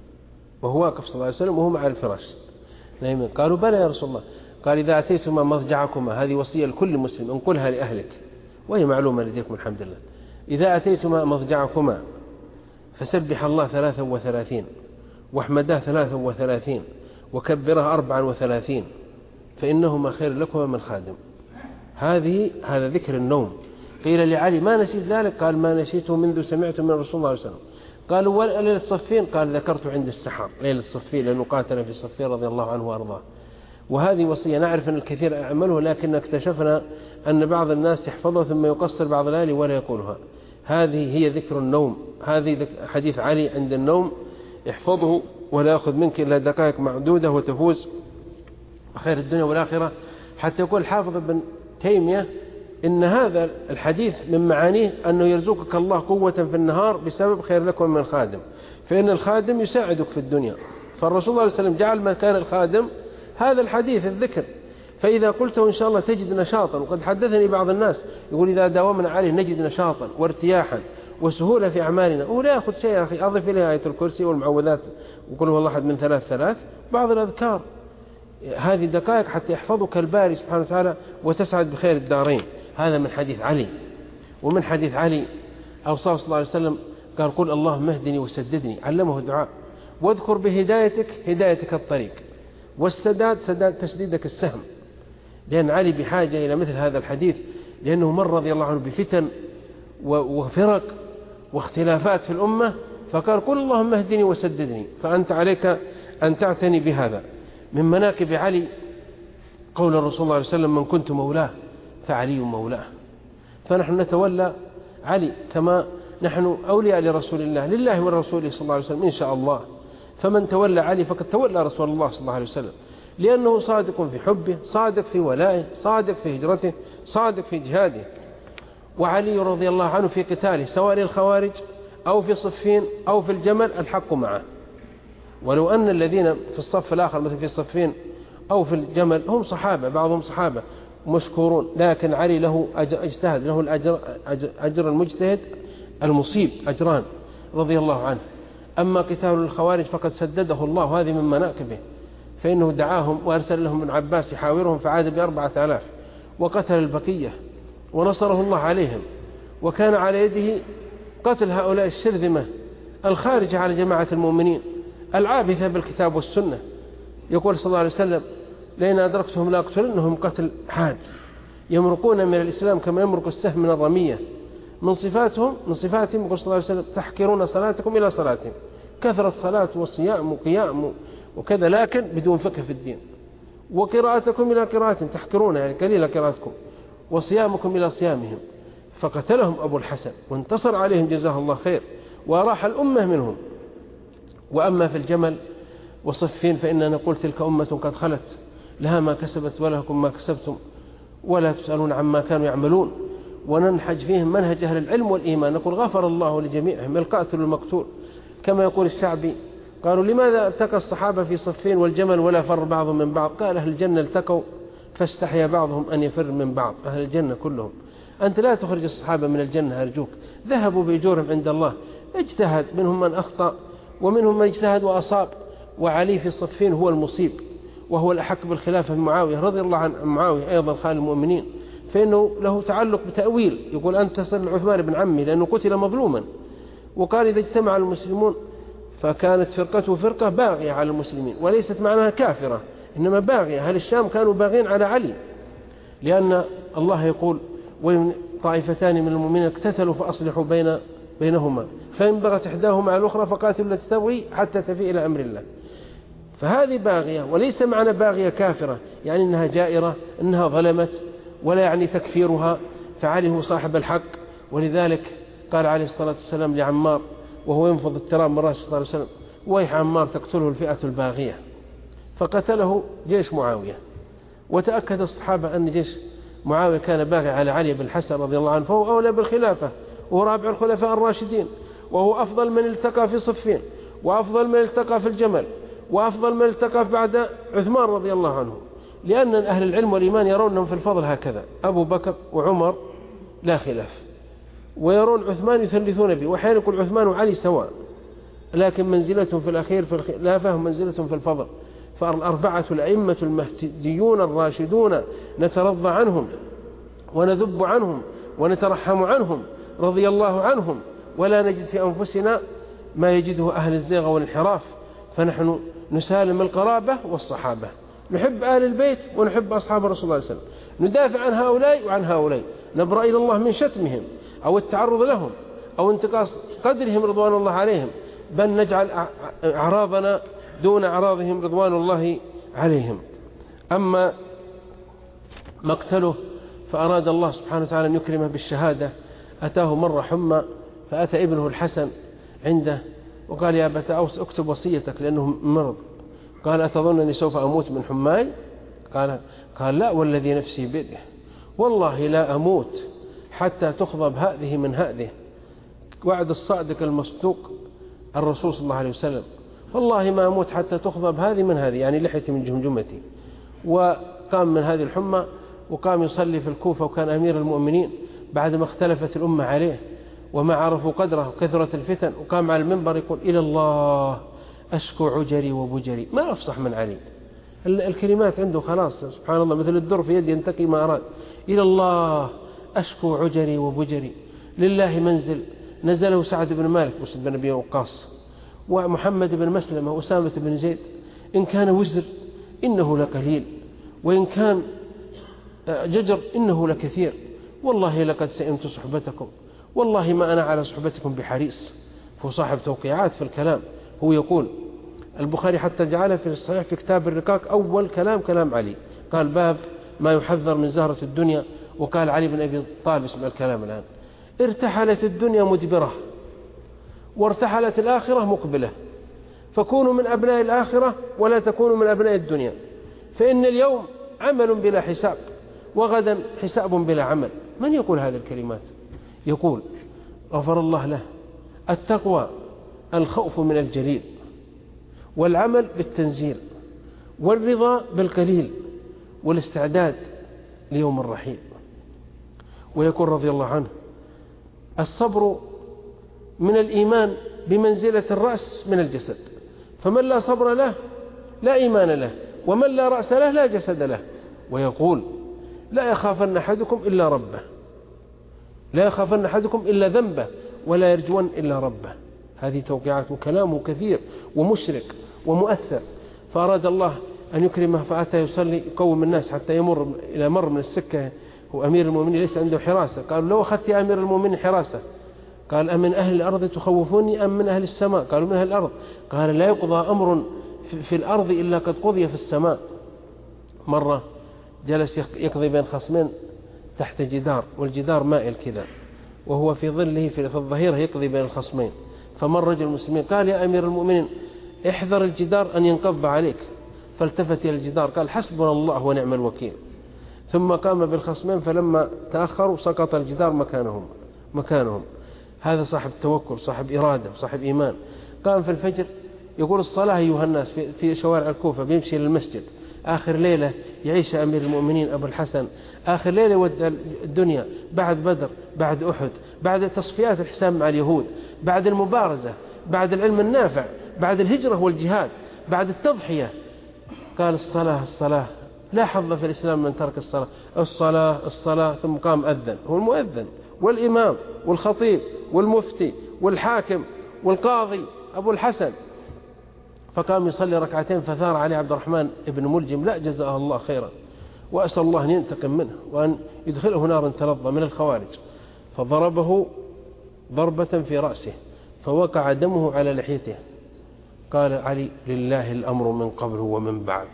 وهو واقف صلى الله عليه وسلم وهو مع الفراش نايمين. قالوا بلى يا رسول الله. قال إذا أتيتما مضجعكما، هذه وصية لكل مسلم انقلها لأهلك وهي معلومة لديكم الحمد لله، إذا أتيتما مضجعكما فسبح الله ثلاثا وثلاثين واحمده ثلاثا وثلاثين وكبره أربعا وثلاثين فإنهما خير لكما من خادم. هذه هذا ذكر النوم. قيل لعلي ما نسيت ذلك؟ قال ما نسيته منذ سمعت من رسول الله صلى الله عليه وسلم. قالوا ليلة صفين؟ قال ذكرت عند السحر ليلة صفين، لأنه قاتل في صفين رضي الله عنه وأرضاه. وهذه وصية نعرف أن الكثير يعمله، لكن اكتشفنا أن بعض الناس يحفظها ثم يقصر بعض الليالي ولا يقولها. هذه هي ذكر النوم، هذه حديث علي عند النوم، احفظه ولا يأخذ منك إلا دقائق معدودة وتفوز بخير الدنيا والآخرة. حتى يقول حافظ ابن تيمية إن هذا الحديث من معانيه أنه يرزقك الله قوة في النهار بسبب خير لكم من الخادم، فإن الخادم يساعدك في الدنيا. فالرسول صلى الله عليه وسلم جعل مكان الخادم هذا الحديث الذكر، فإذا قلته إن شاء الله تجد نشاطا. وقد حدثني بعض الناس يقول إذا داومنا عليه نجد نشاطا وارتياحا وسهولة في أعمالنا. ولا يأخذ شيء يا أخي، أضف إليها آية الكرسي والمعوذات وقل هو الله أحد من ثلاث ثلاث بعض الأذكار. هذه دقائق حتى يحفظك الباري سبحانه وتعالى وتسعد بخير الدارين. هذا من حديث علي. ومن حديث علي أوصاه صلى الله عليه وسلم قال قل اللهم اهدني وسددني، علمه دعاء، واذكر بهدايتك هدايتك الطريق، والسداد سداد تسديدك السهم. لأن علي بحاجة إلى مثل هذا الحديث، لأنه مر رضي الله عنه بفتن وفرق واختلافات في الأمة، فقال قل اللهم اهدني وسددني. فأنت عليك أن تعتني بهذا. من مناكب علي قول الرسول صلى الله عليه وسلم من كنت مولاه فعلي مولاه. فنحن نتولى علي كما نحن أولياء لرسول الله، لله والرسول صلى الله عليه وسلم إن شاء الله. فمن تولى علي فقد تولى رسول الله صلى الله عليه وسلم، لأنه صادق في حبه، صادق في ولائه، صادق في هجرته، صادق في جهاده. وعلي رضي الله عنه في قتاله سواء للخوارج أو في صفين أو في الجمل الحق معه. ولو أن الذين في الصف الآخر مثل في صفين أو في الجمل هم صحابة، بعضهم صحابة مشكورون، لكن علي له اجتهد، له الأجر أجر المجتهد المصيب أجران رضي الله عنه. أما قتال الخوارج فقد سدده الله، هذه من مناقبه، فإنه دعاهم وأرسل لهم ابن عباس يحاورهم فعاد بأربعة آلاف، وقتل البقية ونصره الله عليهم. وكان على يده قتل هؤلاء الشرذمة الخارجة على جماعة المؤمنين العابثة بالكتاب والسنة. يقول صلى الله عليه وسلم لئن أدركتهم لأقتلنهم قتل حاد، يمرقون من الإسلام كما يمرق السهم من الرمية. من صفاتهم من صفاتهم يقول صلى الله عليه وسلم تحكرون صلاتكم إلى صلاتهم، كثرة صلاة وصيام وقيام وكذا لكن بدون فقه في الدين، وقراءتكم إلى قراءتهم تحكرون يعني قليل قراءتكم، وصيامكم إلى صيامهم. فقتلهم أبو الحسن وانتصر عليهم جزاه الله خير وراح الأمة منهم. وأما في الجمل وصفين فإننا نقول تلك أمة قد خلت لها ما كسبت ولكم ما كسبتم ولا تسألون عما كانوا يعملون. وننحج فيهم منهج أهل العلم والإيمان، نقول غفر الله لجميعهم القاتل والمقتول. كما يقول الشعبي قالوا لماذا التقى الصحابة في صفين والجمل ولا فر بعضهم من بعض؟ قال أهل الجنة التقوا فاستحيا بعضهم أن يفر من بعض. أهل الجنة كلهم، أنت لا تخرج الصحابة من الجنة أرجوك، ذهبوا بأجورهم عند الله، اجتهد، منهم من أخطأ ومنهم من اجتهد وأصاب، وعلي في الصفين هو المصيب وهو الأحق بالخلافة من معاوية رضي الله عن معاوية أيضا خال المؤمنين، فإنه له تعلق بتأويل، يقول أنت تصل عثمان بن عمي لأنه قتل مظلوما، وقال إذا اجتمع المسلمون فكانت فرقته فرقة باغية على المسلمين وليست معناها كافرة إنما باغية. أهل الشام كانوا باغين على علي، لأن الله يقول وإن طائفتان من المؤمنين اقتتلوا فأصلحوا بين بينهما فإن بغت إحداهما على الأخرى فقاتلوا التي تبغي حتى تفيء إلى أمر الله. فهذه باغية وليس معنى باغية كافرة يعني أنها جائرة أنها ظلمت، ولا يعني تكفيرها، فعلي هو صاحب الحق. ولذلك قال عليه الصلاة والسلام لعمار وهو ينفض التراب من رأس صلى الله عليه وسلم ويح عمار تقتله الفئة الباغية، فقتله جيش معاوية. وتأكد الصحابة أن جيش معاوية كان باغي على علي بن الحسن رضي الله عنه، فهو أولى بالخلافة وهو رابع الخلفاء الراشدين، وهو أفضل من التقى في صفين، وأفضل من التقى في الجمل، وأفضل من التقى بعد عثمان رضي الله عنه. لأن أهل العلم والإيمان يرون أنهم في الفضل هكذا، أبو بكر وعمر لا خلاف، ويرون عثمان يثلثون به، وحين يقول عثمان وعلي سواء، لكن منزلتهم في الأخير في الخلافة منزلتهم في الفضل. فالأربعة الأئمة المهديون الراشدون نترضى عنهم ونذب عنهم ونترحم عنهم رضي الله عنهم، ولا نجد في أنفسنا ما يجده أهل الزيغ والانحراف. فنحن نسالم القرابة والصحابة، نحب آل البيت ونحب أصحاب رسول الله صلى الله عليه وسلم، ندافع عن هؤلاء وعن هؤلاء، نبرأ إلى الله من شتمهم أو التعرض لهم أو انتقاص قدرهم رضوان الله عليهم، بل نجعل أعراضنا دون أعراضهم رضوان الله عليهم. أما مقتله فأراد الله سبحانه وتعالى أن يكرمه بالشهادة. أتاه مرة حمى فأتى ابنه الحسن عنده وقال يا أبت أوس اكتب وصيتك لأنه مرض. قال أتظن أني سوف أموت من حماي؟ قال قال لا والذي نفسي بيده والله لا أموت حتى تخضب هذه من هذه. وعد الصادق المصدوق الرسول صلى الله عليه وسلم، والله ما أموت حتى تخضب هذه من هذه، يعني لحيتي من جمجمتي. وقام من هذه الحمى وقام يصلي في الكوفة، وكان أمير المؤمنين بعدما اختلفت الأمة عليه وما عرفوا قدره وكثرت الفتن، وقام على المنبر يقول إلى الله أشكو عجري وبجري. ما أفصح من علي، الكلمات عنده خلاص سبحان الله مثل الدر في يد ينتقي ما أراد. إلى الله أشكو عجري وبجري، لله منزل نزله سعد بن مالك وسعد بن أبي وقاص ومحمد بن مسلمة وأسامة بن زيد، إن كان وزر إنه لقليل وإن كان ججر إنه لكثير، والله لقد سئمت صحبتكم والله ما أنا على صحبتكم بحريص. هو صاحب توقيعات في الكلام. هو يقول البخاري حتى جعله في الصحيح في كتاب الرقاق أول كلام كلام علي، قال باب ما يحذر من زهرة الدنيا، وقال علي بن أبي طالب اسمع الكلام الآن: ارتحلت الدنيا مدبرة وارتحلت الآخرة مقبلة، فكونوا من أبناء الآخرة ولا تكونوا من أبناء الدنيا، فإن اليوم عمل بلا حساب وغدا حساب بلا عمل. من يقول هذه الكلمات؟ يقول غفر الله له: التقوى الخوف من الجليل، والعمل بالتنزيل، والرضا بالقليل، والاستعداد ليوم الرحيل. ويقول رضي الله عنه: الصبر من الإيمان بمنزلة الرأس من الجسد، فمن لا صبر له لا إيمان له، ومن لا رأس له لا جسد له. ويقول: لا يخافن أحدكم إلا ربه، لا يخافن أحدكم إلا ذنبه، ولا يرجون إلا ربه. هذه توقيعات وكلامه كثير ومشرك ومؤثر. فأراد الله أن يكرمه فأتى يصلي يقوم الناس حتى يمر إلى مر من السكة هو أمير المؤمنين ليس عنده حراسة. قالوا لو أخذت يا أمير المؤمنين حراسة، قال أمن أهل الأرض تخوفوني أم من أهل السماء؟ قالوا من أهل الأرض. قال لا يقضى أمر في الأرض إلا قد قضي في السماء. مرة جلس يقضي بين خصمين تحت جدار والجدار مائل كذا وهو في ظله في الظهيرة يقضي بين الخصمين، فمر رجل المسلمين قال يا أمير المؤمنين احذر الجدار أن ينقض عليك، فالتفت إلى الجدار قال حسبنا الله ونعم الوكيل، ثم قام بالخصمين فلما تأخروا سقط الجدار مكانهم مكانهم. هذا صاحب توكل، صاحب إرادة، صاحب إيمان. قام في الفجر يقول الصلاة أيها الناس في شوارع الكوفة، بيمشي للمسجد آخر ليلة يعيش أمير المؤمنين أبو الحسن، آخر ليلة ودى الدنيا بعد بدر، بعد أحد، بعد تصفيات الحساب مع اليهود، بعد المبارزة، بعد العلم النافع، بعد الهجرة والجهاد، بعد التضحية. قال الصلاة الصلاة، لا حظ في الإسلام من ترك الصلاة، الصلاة الصلاة. ثم قام أذن، هو المؤذن والإمام والخطيب والمفتي والحاكم والقاضي أبو الحسن، فقام يصلي ركعتين فثار عليه عبد الرحمن بن ملجم لا جزاه الله خيرا، وأسأل الله أن ينتقم منه وأن يدخله نارا تلظى من الخوارج، فضربه ضربة في رأسه فوقع دمه على لحيته. قال علي لله الأمر من قبل ومن بعد،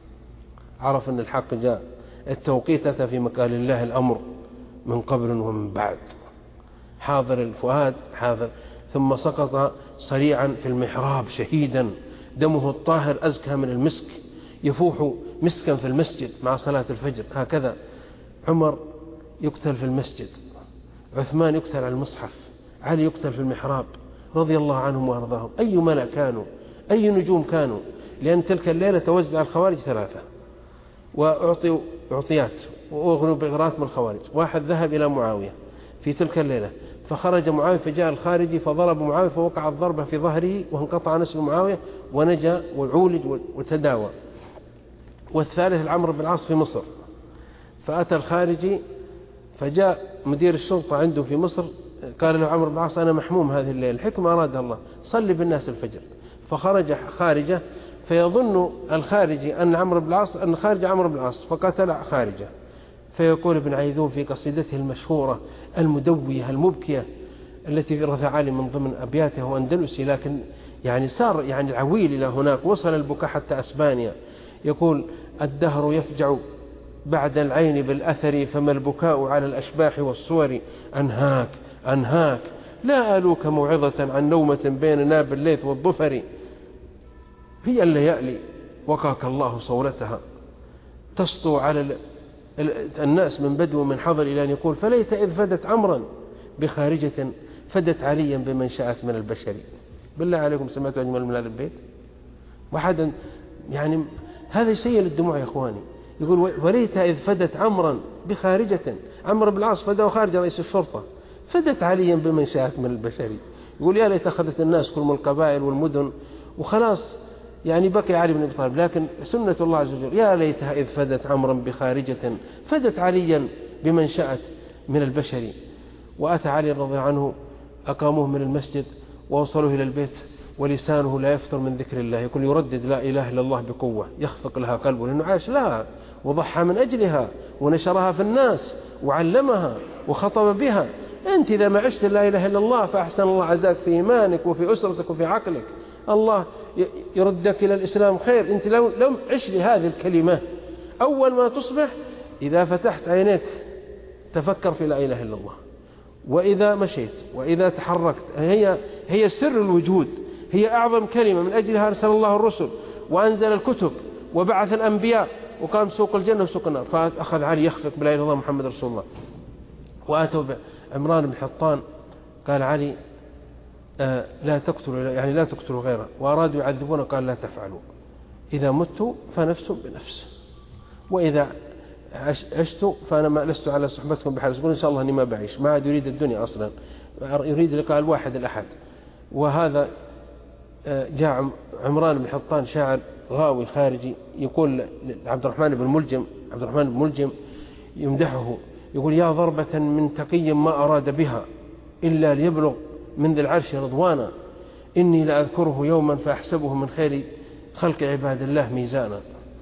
عرف أن الحق جاء، التوقيت أتى في مكان لله الأمر من قبل ومن بعد، حاضر الفؤاد حاضر. ثم سقط صريعا في المحراب شهيدا، دمه الطاهر أزكى من المسك، يفوح مسكا في المسجد مع صلاة الفجر. هكذا عمر يقتل في المسجد، عثمان يقتل على المصحف، علي يقتل في المحراب رضي الله عنهم وأرضاهم. أي ملأ كانوا، أي نجوم كانوا، لأن تلك الليلة توزع الخوارج ثلاثة وأعطوا أعطيات وأغنوا بغرات من الخوارج. واحد ذهب إلى معاوية في تلك الليلة فخرج معاوية فجاء الخارجي فضرب معاوية فوقع الضربة في ظهره وانقطع نسل معاوية ونجا وعولج وتداوى. والثالث العمرو بن العاص في مصر، فأتى الخارجي فجاء مدير الشرطة عنده في مصر قال له عمرو بن العاص أنا محموم هذه الليلة، الحكمة أرادها الله، صلي بالناس الفجر. فخرج خارجة فيظن الخارجي أن عمرو بن العاص أن خارج عمرو بن العاص فقتل خارجة. فيقول ابن عيذون في قصيدته المشهورة المدوية المبكية التي رفع علي من ضمن أبياته وأندلسي، لكن يعني صار يعني العويل إلى هناك، وصل البكاء حتى أسبانيا. يقول الدهر يفجع بعد العين بالأثر، فما البكاء على الأشباح والصور، أنهاك أنهاك لا آلوك موعظة عن نومة بين ناب الليث والظفر، هي الليالي وقاك الله صولتها، تسطو على الناس من بدو من حضر إلى أن يقول فليت إذ فدت عمرا بخارجة فدت عليا بمن شاءت من البشر. بالله عليكم سمعت أجمل من هذا البيت؟ واحدا يعني هذا شيء للدموع يا إخواني. يقول وليت إذ فدت عمرا بخارجة، عمرو بن العاص فدى خارج رئيس الشرطة، فدت عليا بمن شاءت من البشر. يقول يا ليت أخذت الناس كل من القبائل والمدن وخلاص يعني بقي علي بن أبي طالب، لكن سنة الله عز وجل يا ليتها إذ فدت عمرا بخارجة فدت عليا بمن شاءت من البشر. وأتى علي رضي عنه أقاموه من المسجد ووصلوه إلى البيت ولسانه لا يفتر من ذكر الله، يقول يردد لا إله إلا الله بقوة، يخفق لها قلبه لأنه عاش لها وضحى من أجلها ونشرها في الناس وعلمها وخطب بها. أنت إذا ما عشت لا إله إلا الله فأحسن الله عزاك في إيمانك وفي أسرتك وفي عقلك، الله يردك إلى الإسلام خير. أنت لو لم عش لهذه الكلمة أول ما تصبح، إذا فتحت عينيك تفكر في لا إله إلا الله، وإذا مشيت وإذا تحركت، هي هي سر الوجود، هي أعظم كلمة من أجلها أرسل الله الرسل وأنزل الكتب وبعث الأنبياء وقام سوق الجنة وسوق النار. فأخذ علي يخفق بلا إله إلا الله محمد رسول الله. وآتوا عمران بن حطان قال علي آه لا تقتلوا يعني لا تقتلوا غيره، وأرادوا يعذبونه قال لا تفعلوا، إذا مت فنفس بنفس، وإذا عشت فأنا ما لست على صحبتكم بحال، يقول إن شاء الله أني ما بعيش، ما عاد يريد الدنيا أصلا، يريد لقاء الواحد الأحد. وهذا جاء عمران بن حطان شاعر غاوي خارجي يقول عبد الرحمن بن ملجم، عبد الرحمن بن ملجم يمدحه يقول يا ضربة من تقي ما أراد بها إلا ليبلغ من ذي العرش رضوانا، إني لأذكره يوما فأحسبه من خير خلق عباد الله ميزانا.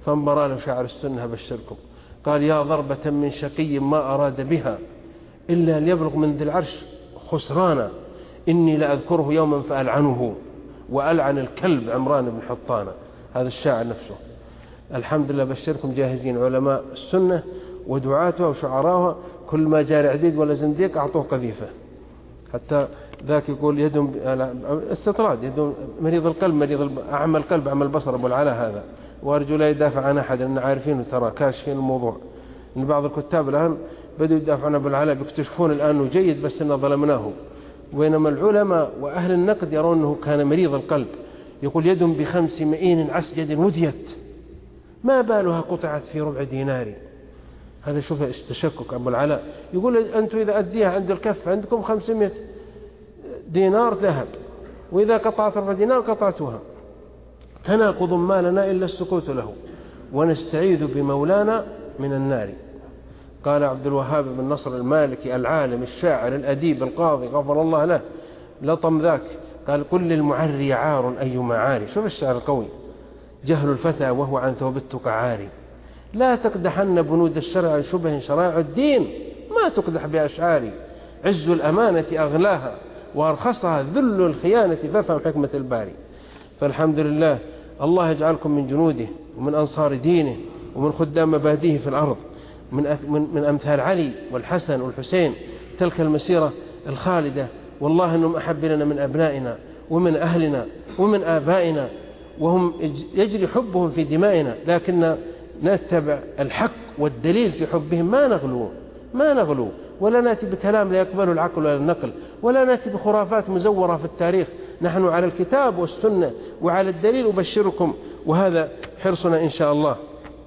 فانبرى له شاعر السنة بشركم قال يا ضربة من شقي ما أراد بها إلا ليبلغ من ذي العرش خسرانا إني لأذكره يوما فألعنه وألعن الكلب عمران بن حطانة. هذا الشاعر نفسه. الحمد لله بشركم جاهزين علماء السنة ودعاتها وشعراها كل ما جاري عديد ولا زنديق أعطوه قذيفة. حتى ذاك يقول يدهم استطراد يدهم مريض القلب مريض أعمى القلب أعمى البصر أبو العلاء هذا وأرجو لا يدافع عن أحد لأن عارفين ترى كاشفين الموضوع. إن بعض الكتاب الآن بدوا يدافعون عن أبو العلاء بيكتشفون الآن أنه جيد بس إنه ظلمناه بينما العلماء وأهل النقد يرون أنه كان مريض القلب. يقول يدهم بخمس مئين عسجد وديت ما بالها قطعت في ربع دينار. هذا شوف استشكك أبو العلاء يقول أنتم إذا أديها عند الكف عندكم خمسمائة دينار ذهب وإذا قطعت ربع دينار قطعتها تناقض ما لنا إلا السكوت له ونستعيذ بمولانا من النار. قال عبد الوهاب بن نصر المالكي العالم الشاعر الأديب القاضي غفر الله له لطم ذاك قال قل للمعري عار أي معاري. شوف الشعر القوي جهل الفتى وهو عن ثوب التقى عاري لا تقدحن بنود الشرع عن شبه شرائع الدين ما تقدح بأشعاري عز الأمانة أغلاها وأرخصها ذل الخيانة فافهم حكمة الباري. فالحمد لله الله يجعلكم من جنوده ومن أنصار دينه ومن خدام مبادئه في الأرض من من أمثال علي والحسن والحسين تلك المسيرة الخالدة. والله أنهم أحب لنا من أبنائنا ومن أهلنا ومن آبائنا وهم يجري حبهم في دمائنا لكن نتبع الحق والدليل في حبهم ما نغلو ما نغلو ولا نأتي بكلام لا يقبله العقل ولا النقل ولا نأتي بخرافات مزورة في التاريخ. نحن على الكتاب والسنة وعلى الدليل أبشركم وهذا حرصنا إن شاء الله.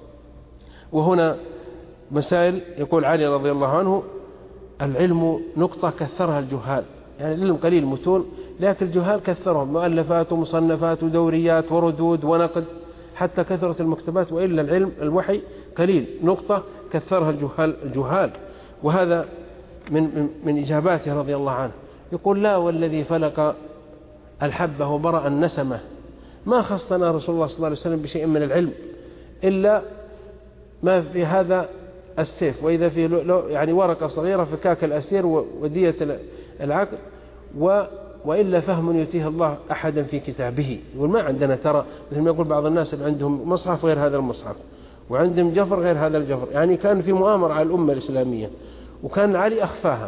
وهنا مسائل يقول علي رضي الله عنه العلم نقطة كثرها الجهال يعني العلم قليل متون لكن الجهال كثرهم مؤلفات ومصنفات ودوريات وردود ونقد حتى كثرة المكتبات وإلا العلم الوحي قليل نقطة كثرها الجهال الجهال. وهذا من, من, من إجاباته رضي الله عنه يقول لا والذي فلق الحبة وبرأ النسمة ما خصنا رسول الله صلى الله عليه وسلم بشيء من العلم إلا ما في هذا السيف وإذا فيه يعني ورقة صغيرة فكاك الأسير ودية العقل و وإلا فهم يتيه الله أحدا في كتابه. يقول ما عندنا ترى مثل ما يقول بعض الناس اللي عندهم مصحف غير هذا المصحف وعندهم جفر غير هذا الجفر يعني كان في مؤامرة على الأمة الإسلامية وكان علي أخفاها.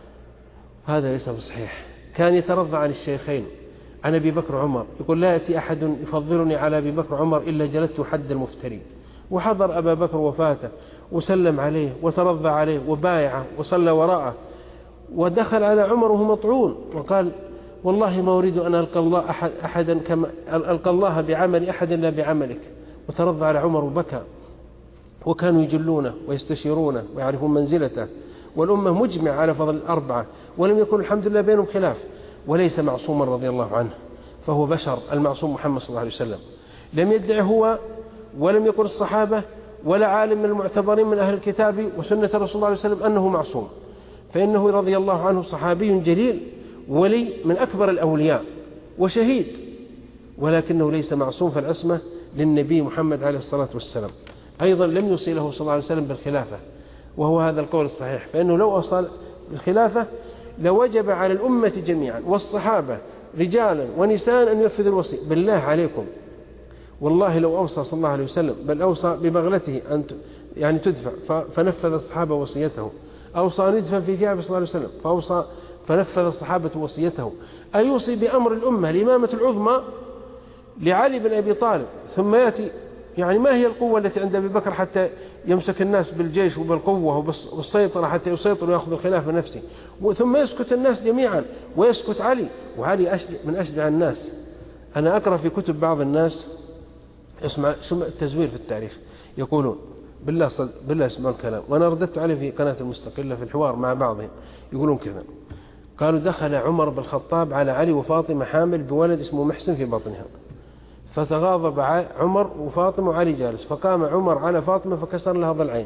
هذا ليس بصحيح. كان يترضى عن الشيخين عن أبي بكر وعمر يقول لا يأتي أحد يفضلني على أبي بكر وعمر إلا جلدت حد المفتري. وحضر أبا بكر وفاته وسلم عليه وترضى عليه وبايعه وصلى وراءه ودخل على عمر وهو مطعون وقال والله ما أريد أن ألقى الله أحد أحدا كما ألقى الله بعمل أحد إلا بعملك. وترضى على عمر وبكى وكانوا يجلونه ويستشيرونه ويعرفون منزلته والأمة مجمع على فضل الأربعة ولم يكن الحمد لله بينهم خلاف وليس معصوما رضي الله عنه فهو بشر. المعصوم محمد صلى الله عليه وسلم لم يدع هو ولم يقل الصحابة ولا عالم من المعتبرين من أهل الكتاب وسنة رسول الله عليه وسلم أنه معصوم فإنه رضي الله عنه صحابي جليل ولي من أكبر الأولياء وشهيد ولكنه ليس معصوم فالعصمة للنبي محمد عليه الصلاة والسلام. أيضا لم يوصي له صلى الله عليه وسلم بالخلافة وهو هذا القول الصحيح فإنه لو أوصى بالخلافة لوجب على الأمة جميعا والصحابة رجالا ونساء أن ينفذوا الوصي. بالله عليكم والله لو أوصى صلى الله عليه وسلم بل أوصى ببغلته أن يعني تدفع فنفذ الصحابة وصيته أوصى ندفا في ثيابه صلى الله عليه وسلم فأوصى فنفذ الصحابة وصيته. أيوصي بأمر الأمة الإمامة العظمى لعلي بن أبي طالب ثم يأتي يعني ما هي القوة التي عند أبي بكر حتى يمسك الناس بالجيش وبالقوة وبالسيطرة حتى يسيطر ويأخذ الخلافة نفسه ثم يسكت الناس جميعا ويسكت علي وعلي من أشجع الناس. أنا أقرأ في كتب بعض الناس اسمع التزوير في التاريخ يقولون بالله صد... بالله اسمع الكلام وأنا رددت عليه في قناة المستقلة في الحوار مع بعضهم يقولون كذا قالوا دخل عمر بن الخطاب على علي وفاطمة حامل بولد اسمه محسن في بطنها فتغاضب عمر وفاطمة وعلي جالس فقام عمر على فاطمة فكسر لها ضلعين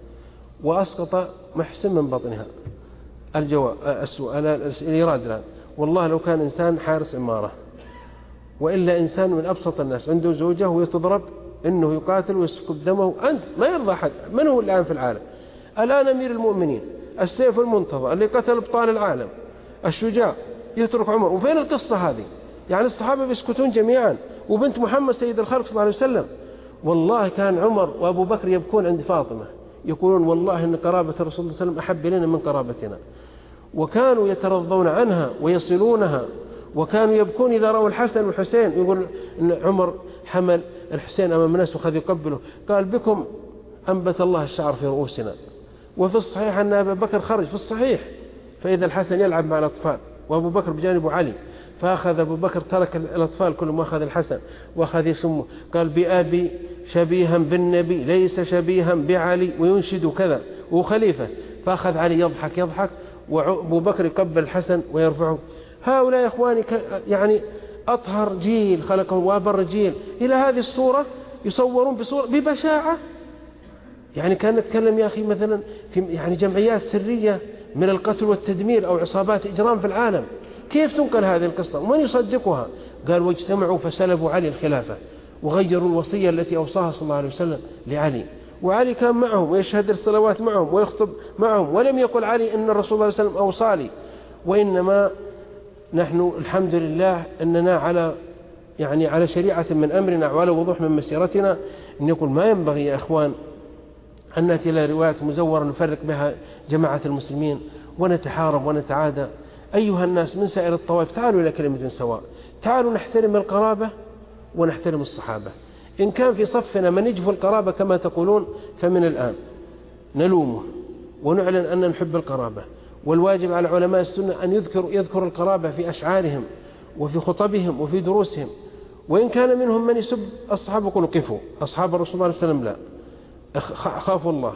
وأسقط محسن من بطنها. الجواب السؤال الإيراد الآن والله لو كان إنسان حارس عمارة وإلا إنسان من أبسط الناس عنده زوجة ويتضرب إنه يقاتل ويسكب دمه. أنت ما يرضى أحد. من هو الآن في العالم؟ الآن أمير المؤمنين السيف المنتظر اللي قتل أبطال العالم الشجاع يترك عمر. وفين القصة هذه؟ يعني الصحابة بيسكتون جميعا، وبنت محمد سيد الخلق صلى الله عليه وسلم. والله كان عمر وأبو بكر يبكون عند فاطمة، يقولون والله إن قرابة الرسول صلى الله عليه وسلم أحب إلينا من قرابتنا، وكانوا يترضون عنها ويصلونها، وكانوا يبكون إذا رأوا الحسن والحسين. يقول إن عمر حمل الحسين أمام الناس وخذ يقبله، قال بكم أنبت الله الشعر في رؤوسنا. وفي الصحيح أن أبا بكر خرج في الصحيح فإذا الحسن يلعب مع الأطفال وأبو بكر بجانبه علي، فأخذ أبو بكر ترك الأطفال كلهم وأخذ الحسن وأخذ يسمه، قال بأبي شبيها بالنبي ليس شبيها بعلي، وينشد كذا وخليفة. فأخذ علي يضحك يضحك وأبو بكر يقبل الحسن ويرفعه. هؤلاء يا إخواني يعني أطهر جيل خلقه وابر جيل، إلى هذه الصورة يصورون بصورة ببشاعة. يعني كان نتكلم يا أخي مثلا في يعني جمعيات سرية من القتل والتدمير أو عصابات إجرام في العالم، كيف تنقل هذه القصة ومن يصدقها؟ قال واجتمعوا فسلبوا علي الخلافة وغيروا الوصية التي أوصاها صلى الله عليه وسلم لعلي، وعلي كان معهم ويشهد الصلوات معهم ويخطب معهم، ولم يقل علي إن الرسول صلى الله عليه وسلم أوصالي. وإنما نحن الحمد لله أننا على يعني على شريعة من أمرنا وعلى وضوح من مسيرتنا، أن يقول ما ينبغي يا إخوان أن نأتي إلى روايات مزورة نفرق بها جماعة المسلمين ونتحارب ونتعادى. أيها الناس من سائر الطوائف تعالوا إلى كلمة سواء، تعالوا نحترم القرابة ونحترم الصحابة. إن كان في صفنا من يجفو القرابة كما تقولون فمن الآن نلومه ونعلن أن نحب القرابة. والواجب على علماء السنة أن يذكر يذكر القرابة في أشعارهم وفي خطبهم وفي دروسهم. وإن كان منهم من يسب الصحابة يقولوا كفوا، أصحاب الرسول صلى الله عليه وسلم لا، خافوا الله،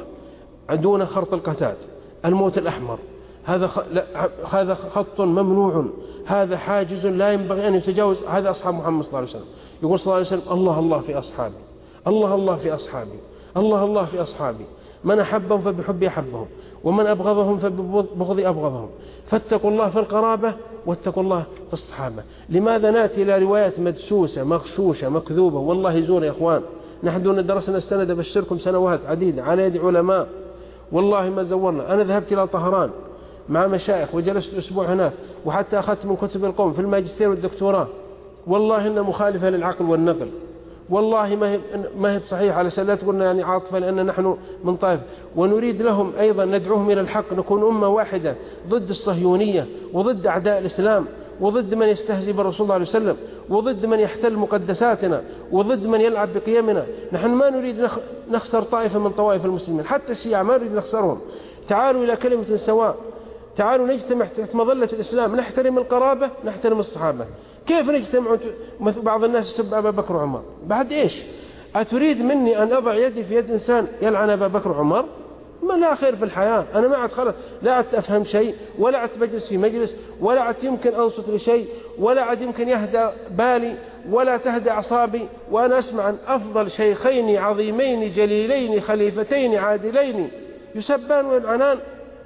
دون خرط القتاد، الموت الأحمر، هذا هذا خط ممنوع، هذا حاجز لا ينبغي أن يتجاوز. هذا أصحاب محمد صلى الله عليه وسلم. يقول صلى الله عليه وسلم الله الله في أصحابي، الله الله في أصحابي، الله الله في أصحابي، من أحبهم فبحبي أحبهم ومن أبغضهم فببغضي أبغضهم، فاتقوا الله في القرابة واتقوا الله في الصحابة. لماذا نأتي إلى روايات مدسوسة مغشوشة مكذوبة؟ والله يزور يا إخوان، نحن درسنا السند بشركم سنوات عديدة على يد علماء، والله ما زورنا. أنا ذهبت إلى طهران مع مشايخ وجلست أسبوع هناك، وحتى أخذت من كتب القوم في الماجستير والدكتوراه، والله إنها مخالفة للعقل والنقل، والله ما هي ما هي صحيحة. على سلات قلنا يعني عاطفة لأن نحن من طائف، ونريد لهم أيضا ندعوهم إلى الحق، نكون أمة واحدة ضد الصهيونية وضد أعداء الإسلام وضد من يستهزئ بالرسول صلى الله عليه وسلم وضد من يحتل مقدساتنا وضد من يلعب بقيمنا. نحن ما نريد نخسر طائفة من طوائف المسلمين، حتى الشيعة ما نريد نخسرهم. تعالوا إلى كلمة سواء، تعالوا نجتمع تحت مظلة الإسلام، نحترم القرابة نحترم الصحابة. كيف نجتمع؟ بعض الناس يسب أبا بكر وعمر، بعد إيش؟ أتريد مني أن أضع يدي في يد إنسان يلعن أبا بكر وعمر؟ ما لا خير في الحياة. أنا ما عاد خلص، لا عاد أفهم شيء، ولا عاد بجلس في مجلس، ولا عاد يمكن أنصت لشيء، ولا عاد يمكن يهدى بالي ولا تهدى أعصابي وأنا أسمع عن أفضل شيخين عظيمين جليلين خليفتين عادلين يسبان ويلعنان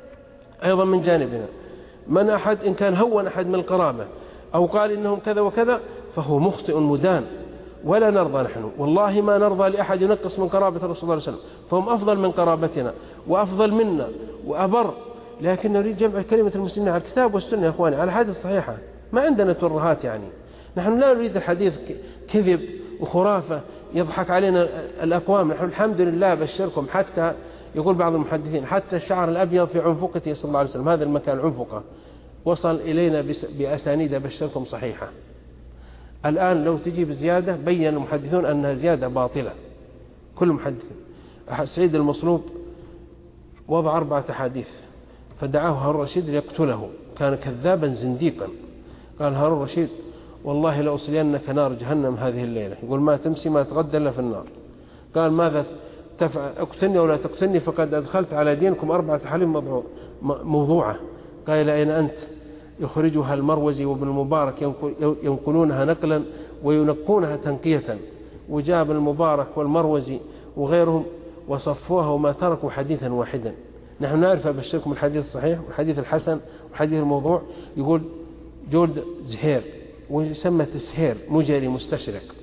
أيضا من جانبنا. من أحد إن كان هون أحد من القرابة أو قال إنهم كذا وكذا فهو مخطئ مدان، ولا نرضى نحن، والله ما نرضى لأحد ينقص من قرابة الرسول صلى الله عليه وسلم، فهم أفضل من قرابتنا وأفضل منا وأبر. لكن نريد جمع كلمة المسلمين على الكتاب والسنة يا أخواني، على الحديث الصحيحة، ما عندنا ترهات. يعني نحن لا نريد الحديث كذب وخرافة يضحك علينا الأقوام. نحن الحمد لله بشركم، حتى يقول بعض المحدثين حتى الشعر الأبيض في عنفقته صلى الله عليه وسلم، هذا المكان عنفقة، وصل إلينا بأسانيد بشركم صحيحة. الآن لو تجيب زيادة بين المحدثون أنها زيادة باطلة، كل محدث. سعيد المصلوب وضع أربعة أحاديث فدعاه هارون الرشيد ليقتله، كان كذابا زنديقا. قال هارون الرشيد والله لأصلينك نار جهنم هذه الليلة، يقول ما تمسي ما تغدى إلا في النار. قال ماذا تفعل؟ اقتلني ولا تقتلني فقد أدخلت على دينكم أربعة حلم موضوعة. قال أين أنت؟ يخرجها المروزي وابن المبارك ينقلونها نقلا وينقونها تنقية، وجاب المبارك والمروزي وغيرهم وصفوها وما تركوا حديثا واحدا. نحن نعرف أبشركم الحديث الصحيح والحديث الحسن والحديث الموضوع. يقول جولد زهير ويسمى تسهير مجري مستشرق،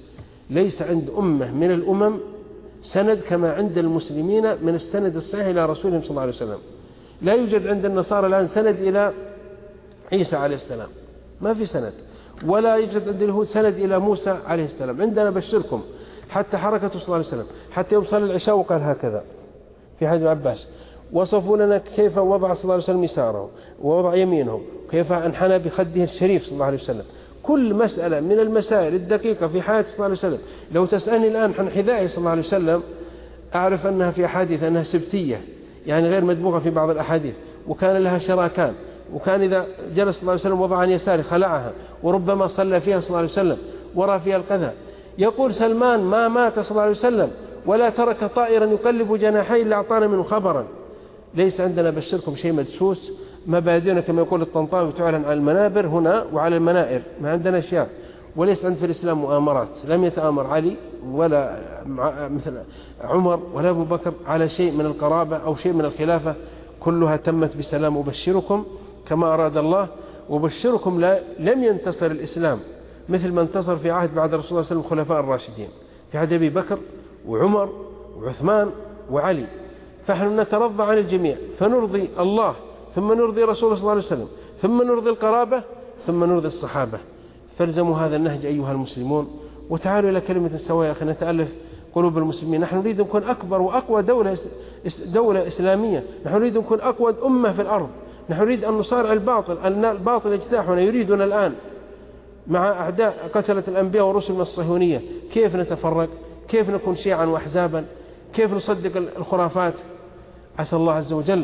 ليس عند أمة من الأمم سند كما عند المسلمين من السند الصحيح إلى رسولهم صلى الله عليه وسلم. لا يوجد عند النصارى الآن سند إلى عيسى عليه السلام، ما في سند، ولا يوجد عند اليهود سند إلى موسى عليه السلام. عندنا بشركم حتى حركته صلى الله عليه وسلم حتى يوصل العشاء وقال هكذا في حديث عباس، وصفوا لنا كيف وضع صلى الله عليه وسلم يساره ووضع يمينه، كيف انحنى بخده الشريف صلى الله عليه وسلم. كل مسألة من المسائل الدقيقة في حياة صلى الله عليه وسلم لو تسألني الآن عن حذائه صلى الله عليه وسلم أعرف أنها في أحاديث أنها سبتية، يعني غير مدبوغة في بعض الأحاديث، وكان لها شراكان، وكان إذا جلس صلى الله عليه وسلم وضع عن يساره خلعها، وربما صلى فيها صلى الله عليه وسلم ورى فيها القذى. يقول سلمان ما مات صلى الله عليه وسلم ولا ترك طائرا يقلب جناحيه إلا أعطانا منه خبرا. ليس عندنا بشركم شيء مدسوس، مبادئنا كما يقول الطنطاوي تعلن على المنابر هنا وعلى المنائر، ما عندنا أشياء. وليس عند في الإسلام مؤامرات، لم يتآمر علي ولا مثل عمر ولا أبو بكر على شيء من القرابة أو شيء من الخلافة، كلها تمت بسلام. أبشركم كما أراد الله، وبشركم لا لم ينتصر الإسلام مثل ما انتصر في عهد بعد رسول الله صلى الله عليه وسلم الخلفاء الراشدين، في عهد أبي بكر وعمر وعثمان وعلي. فنحن نترضى عن الجميع فنرضي الله، ثم نرضي رسول الله صلى الله عليه وسلم، ثم نرضي القرابة، ثم نرضي الصحابة. فالزموا هذا النهج أيها المسلمون، وتعالوا إلى كلمة سواء يا أخي نتألف قلوب المسلمين. نحن نريد أن نكون أكبر وأقوى دولة دولة إسلامية، نحن نريد أن نكون أقوى أمة في الأرض، نحن نريد أن نصارع الباطل، أن الباطل يجتاحنا يريدنا الآن مع أعداء قتلة الأنبياء والرسل من الصهيونية. كيف نتفرق؟ كيف نكون شيعا وأحزابا؟ كيف نصدق الخرافات؟ عسى الله عز وجل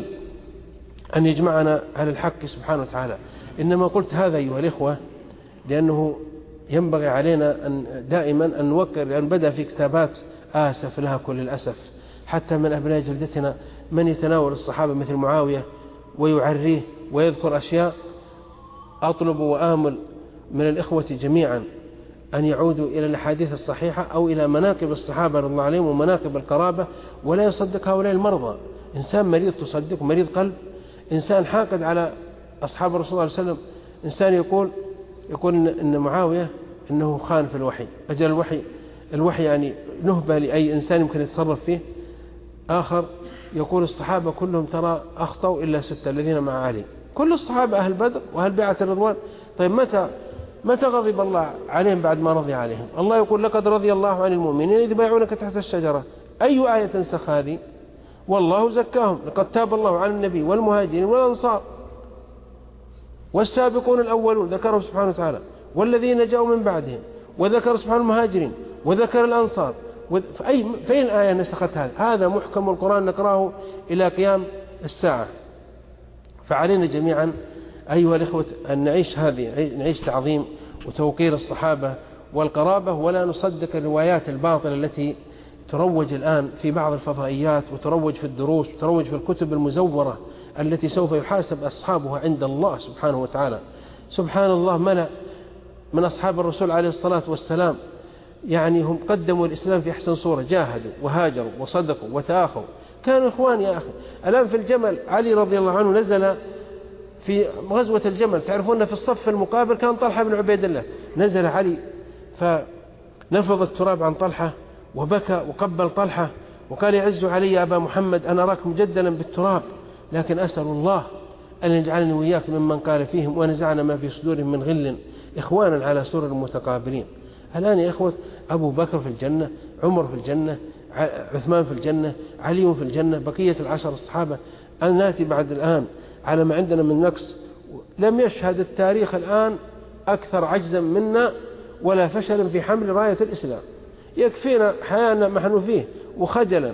أن يجمعنا على الحق سبحانه وتعالى. إنما قلت هذا أيها الإخوة لأنه ينبغي علينا أن دائما أن نوقر، لأن بدأ في كتابات آسف لها كل الأسف حتى من أبناء جلدتنا من يتناول الصحابة مثل معاوية ويعريه ويذكر أشياء. أطلب وآمل من الإخوة جميعا أن يعودوا إلى الأحاديث الصحيحة أو إلى مناقب الصحابة رضي الله عنهم ومناقب القرابة، ولا يصدق هؤلاء المرضى. إنسان مريض تصدق، مريض قلب، إنسان حاقد على أصحاب الرسول صلى الله عليه وسلم، إنسان يقول يقول إن, إن معاوية إنه خان في الوحي، أجل الوحي الوحي يعني نهبة لأي إنسان يمكن يتصرف فيه. آخر يقول الصحابة كلهم ترى أخطأوا إلا ستة الذين مع علي، كل الصحابة أهل بدر وأهل بيعة الرضوان. طيب متى متى غضب الله عليهم بعد ما رضي عليهم؟ الله يقول لقد رضي الله عن المؤمنين إذ بايعونك تحت الشجرة. أي آية تنسخ هذه؟ والله زكاهم لقد تاب الله على النبي والمهاجرين والأنصار والسابقون الأولون، ذكرهم سبحانه وتعالى، والذين جاءوا من بعدهم، وذكر سبحانه المهاجرين وذكر الأنصار. فأي فين آية نسخت هذا؟ هذا محكم القرآن نقرأه إلى قيام الساعة. فعلينا جميعا أيها الإخوة أن نعيش هذه نعيش تعظيم وتوقير الصحابة والقرابة، ولا نصدق الروايات الباطلة التي تروج الآن في بعض الفضائيات وتروج في الدروس وتروج في الكتب المزورة التي سوف يحاسب أصحابها عند الله سبحانه وتعالى. سبحان الله، ملأ من أصحاب الرسول عليه الصلاة والسلام يعني هم قدموا الإسلام في أحسن صورة، جاهدوا وهاجروا وصدقوا وتآخوا، كانوا إخوان يا أخي. الآن في الجمل علي رضي الله عنه نزل في غزوة الجمل، تعرفون في الصف المقابل كان طلحة بن عبيد الله، نزل علي فنفض التراب عن طلحة وبكى وقبل طلحة وقال يعز علي يا أبا محمد أنا أراك مجدلا بالتراب، لكن أسأل الله أن يجعلني وإياك ممن قال فيهم ونزعنا ما في صدورهم من غل إخوانا على سرر متقابلين. الآن يا إخوة أبو بكر في الجنة، عمر في الجنة، عثمان في الجنة، علي في الجنة، بقية العشر الصحابة. أن نأتي بعد الآن على ما عندنا من نقص. لم يشهد التاريخ الآن أكثر عجزا منا ولا فشلا في حمل راية الإسلام. يكفينا حيانا ما نحن فيه وخجلا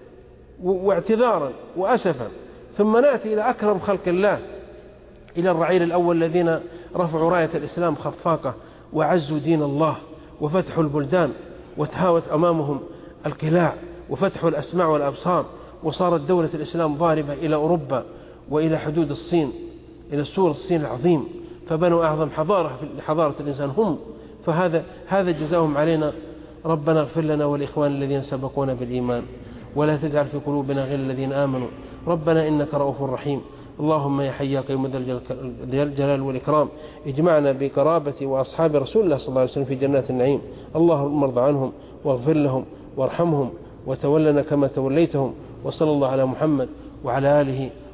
واعتذارا وأسفا، ثم نأتي إلى أكرم خلق الله، إلى الرعيل الأول الذين رفعوا راية الإسلام خفاقة وعزوا دين الله وفتحوا البلدان وتهاوت أمامهم القلاع وفتحوا الأسماع والأبصار، وصارت دولة الإسلام ضاربة إلى أوروبا وإلى حدود الصين، إلى سور الصين العظيم، فبنوا أعظم حضارة في حضارة الإنسان هم. فهذا هذا جزاهم علينا. ربنا اغفر لنا والإخوان الذين سبقونا بالإيمان، ولا تجعل في قلوبنا غير الذين آمنوا، ربنا إنك رؤوف رحيم. اللهم يا حي يا قيوم ذا الجلال والإكرام اجمعنا بقرابة وأصحاب رسول الله صلى الله عليه وسلم في جنات النعيم. اللهم ارض عنهم واغفر لهم وارحمهم وتولنا كما توليتهم. وصلى الله على محمد وعلى آله